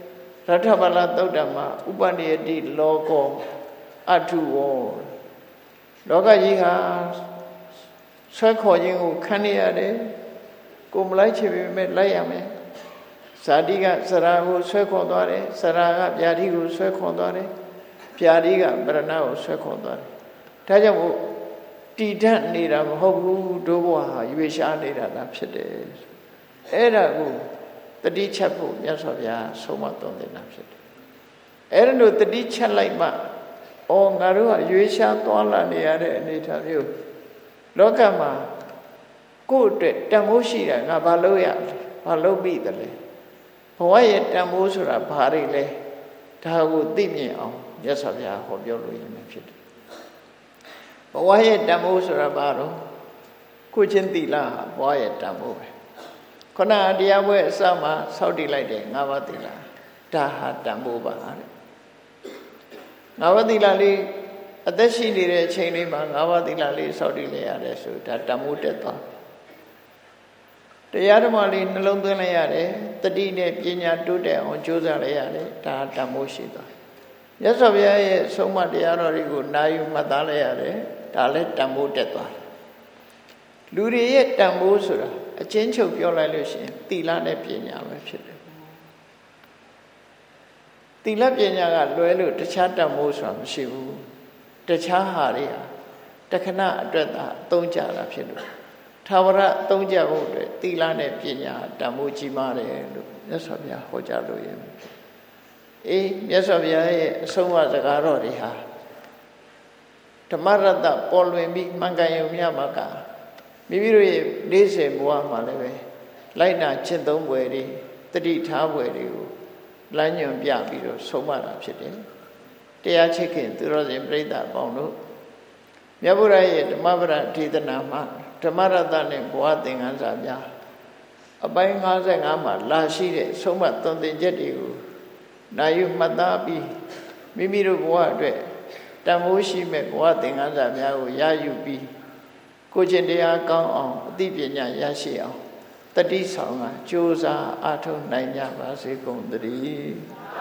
A: Rathabala Dodama, Upaniyati Logo, Atuo, Loga Yiha, Sakhoying, Kaniade, Gumlaichi met Layame, Sadiga, Sarahu, Sakhodare, Saraga, Yadigu, Sakhodare, Piadiga, Branao, Sakhodare. Tajamu. Tidan nira hobu dowa yuisha nira laဖြစ်တယ်အဲ့ဒါကိုတတိချက်ဖို့မြတ်စွာဘုရားဆုံးမသွန်သင်တာဖြစ်တယ်အဲ့ဒါလို့တတိချက်လိုက်မှအော်ငါတို့ကရွေးရှားသွားလာနေရတဲ့အနေအထားမျိုးလောကမှာကိုယ့်အတွက်တန်ဖိုးရှိတာငါဘာလုပ်ရလဲဘာလုပ်ပြီးတယ်လဲဘဝရဲ့တန်ဖိုးဆိုတာဘာတွေလဲဒါကိုသိမြင်အောင်မြတ်စွာဘုရားဟောပြောလို့ရမယ်ဖြစ်တယ်ဘဝရဲ့တန်ဖိုးဆိုတာဘာလို့ကိုချင်းသီလဟာဘဝရဲ့တန်ဖိုးပဲခဏတရားပွဲအစမှာစောင့်တည်လိုက်တယ်ငါးပါးသီလဒါဟာတန်ဖိုးပါတဲ့ငါးပါးသီလလေးအသက်ရှိနေတဲ့အချိန်လေးမှာငါးပါးသီလလေးစောင့်တည်လိုက်ရတယ်ဆိုဒါတန်ဖိုးတက်သွားတရားဓမ္မလေးနှလုံးသွင်းလိုက်ရတယ်တတိနဲ့ပညာတိုးတက်အောင်ကြိုးစားလိုက်ရတယ်ဒါတန်ဖိုးရှိသွားမြတ်စွာဘုရားရဲ့ဆုံးမတရားတော်တွေကိုနာယူမှတ်သားလိုက်ရတယ်ဒါလည်းတန်ဖိုးတက်သွားတယ်လူတွေရဲ့တန်ဖိုးဆိုတာအချင်းချုပ်ပြောလိုက်လို့ရှိရင်သီလနဲ့ပညာပဲဖြစ်တယ်သီလပညာကလွဲလို့တခြားတန်ဖိုးဆိုတာမရှိဘူးတခြားဟာတွေဟာတခဏအတွက်သာအသုံးကြတာဖြစ်လို့သာဝရအသုံးကြဖို့အတွက်သီလနဲ့ပညာတန်ဖိုးကြီးမားတယ်လို့မြတ်စွာဘုရားဟောကြားလို့ရမယ်အေးမြတ်စွာဘုရားရဲ့အဆုံးအမစကားတော်တွေဟာဓမ္မရတ္တပေါ်လွင်ပြီးမှန်ကန်ရုံမျှမှာကမိမိတို့ရဲ့လေးဆယ်ဘဝမှာလည်းပဲလိုက်နာချစ်သုံးပွဲတွေတတိထားပွဲတွေကိုလမ်းညွှန်ပြပြီးတော့ဆုံးမတာဖြစ်တယ်တရားချစ်ခင်သူတော်စင်ပြိဿအပေါင်းတို့မြတ်ဗုဒ္ဓရဲ့ဓမ္မပဒဒေသနာမှာဓမ္မရတ္တနဲ့ဘဝသင်္ကန်းစာများအပိုင်း၅၅မှာလာရှိတဲ့ဆုံးမသွန်သင်ချက်တွေကိုနာယူမှတ်သားပြီးမိမိတို့ဘဝအတွက်တန်ဖိုးရှိမဲ့ဘဝသင်္ကန်းစာများကိုရယူပြီးကိုယ်ချင်းတရားကောင်းအောင်အသိပညာရရှိအောင်တတိဆောင်ကကြိုးစားအားထုတ်နိုင်ကြပါစေကုန်သတည်း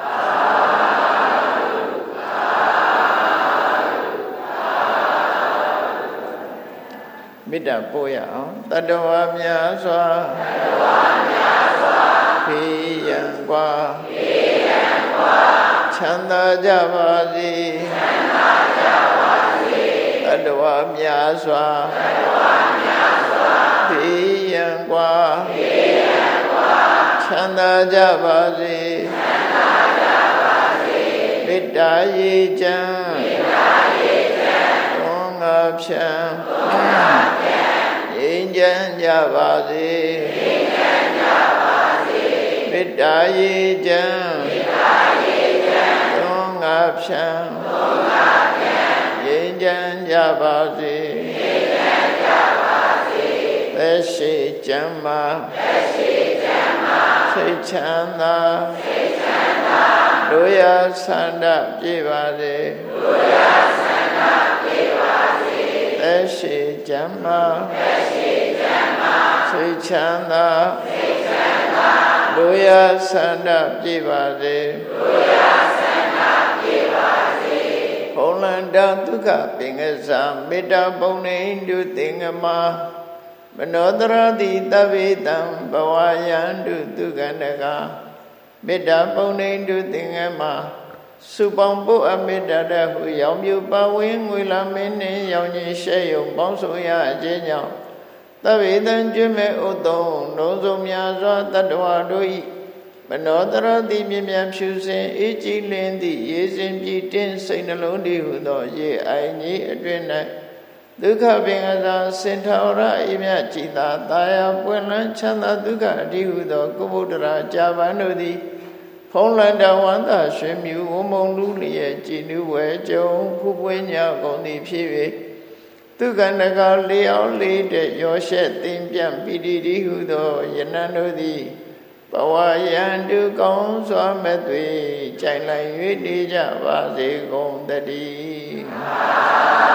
A: မေတ္တာပို့ရအောင်တတ္တဝါများစွာတတ္တဝါများစွာဖေးရန်กว่าဖေးရန်กว่าချမ်းသာကြပါစေချမ်းသာကြပါစေတတ္တဝါများစွာတတ္တဝါများစွာဖေးရန်กว่าဖေးရန်กว่าချမ်းသာကြပါစေချမ်းသာကြပါစေမေတ္တာရေချမ်းမေတ္တာရေချမ်းသွန်ငါဖြံသွန်ငါဖြံငြိမ်းချမ်းကြပါစေငြိမ်းချမ်းကြပါစေမေတ္တာရေချမ်းမေတ္တာရေချမ်းသွန်ငါဖြံသွန်ငါဖြံငြိမ်းချမ်းကြပါစေငြိမ်းချမ်းကြပါစေသက်ရှိချမ်းသာသက်ရှိချမ်းသာစိတ်ချမ်းသာစိတ်ချမ်းသာတို့ရဆန္ဒပြေပါစေတို့ရဆန္ဒပြေပါစေသက်ရှိချမ်းသာသက်ရှိချမ်းသာစိတ်ချမ်းသာစိတ်ချမ်းသာတို့ရဆန္ဒပြေပါစေတို့ရဆန္ဒပြေပါစေဘုံလန္တဒုက္ခပင်ကစားမေတ္တာပုံနေတုသင်္ကမမနောတရတိတဗ္ဗေတံဘဝယန္တုသူကန္တကမေတ္တာပုံနေတုသင်္ကမစုပေါင်းပုအမေတ္တာတဟုရောင်မြူပါဝင်းငွေလာမင်းနှင့်ရောင်ကြီးရှဲယုံပေါင်းဆိုရအခြင်းကြောင့်တဗ္ဗေတံကျွမဲ့ဥတုံလုံးစုံများစွာတတ္တဝါတို့၏မနောတရတိမြင်မြန်ဖြူစင်အေးကြည်လင်းသည့်ရေစင်ပြည့်တင်းစိတ်နှလုံးတည်ဟုသောရေအိုင်ကြီးအတွင်၌ဒုက္ခပင်ကစားစင်ထာဝရအိမြကြည်သာတာယာပွင့်လန်းချမ်းသာဒုက္ခအတိဟုသောကုဗုဒ္ဓရာကြာပန်တို့သည်ဖုံးလန္တဝန္တာရွှေမြူဝမုံလူလျက်ကြည်နူးဝဲကြုံဖူးပွေးညကုန်သည်ဖြစ်၍သူကန္တကလေးအောင်လေးတဲ့ရောရှက်သိမ့်ပြန့်ပိတိတိဟုသောယနန်တို့သည်ဘဝယန္တုကောင်းစွာမဲ့သွေကြိုင်လိုက်၍နေကြပါစေကုန်တည်း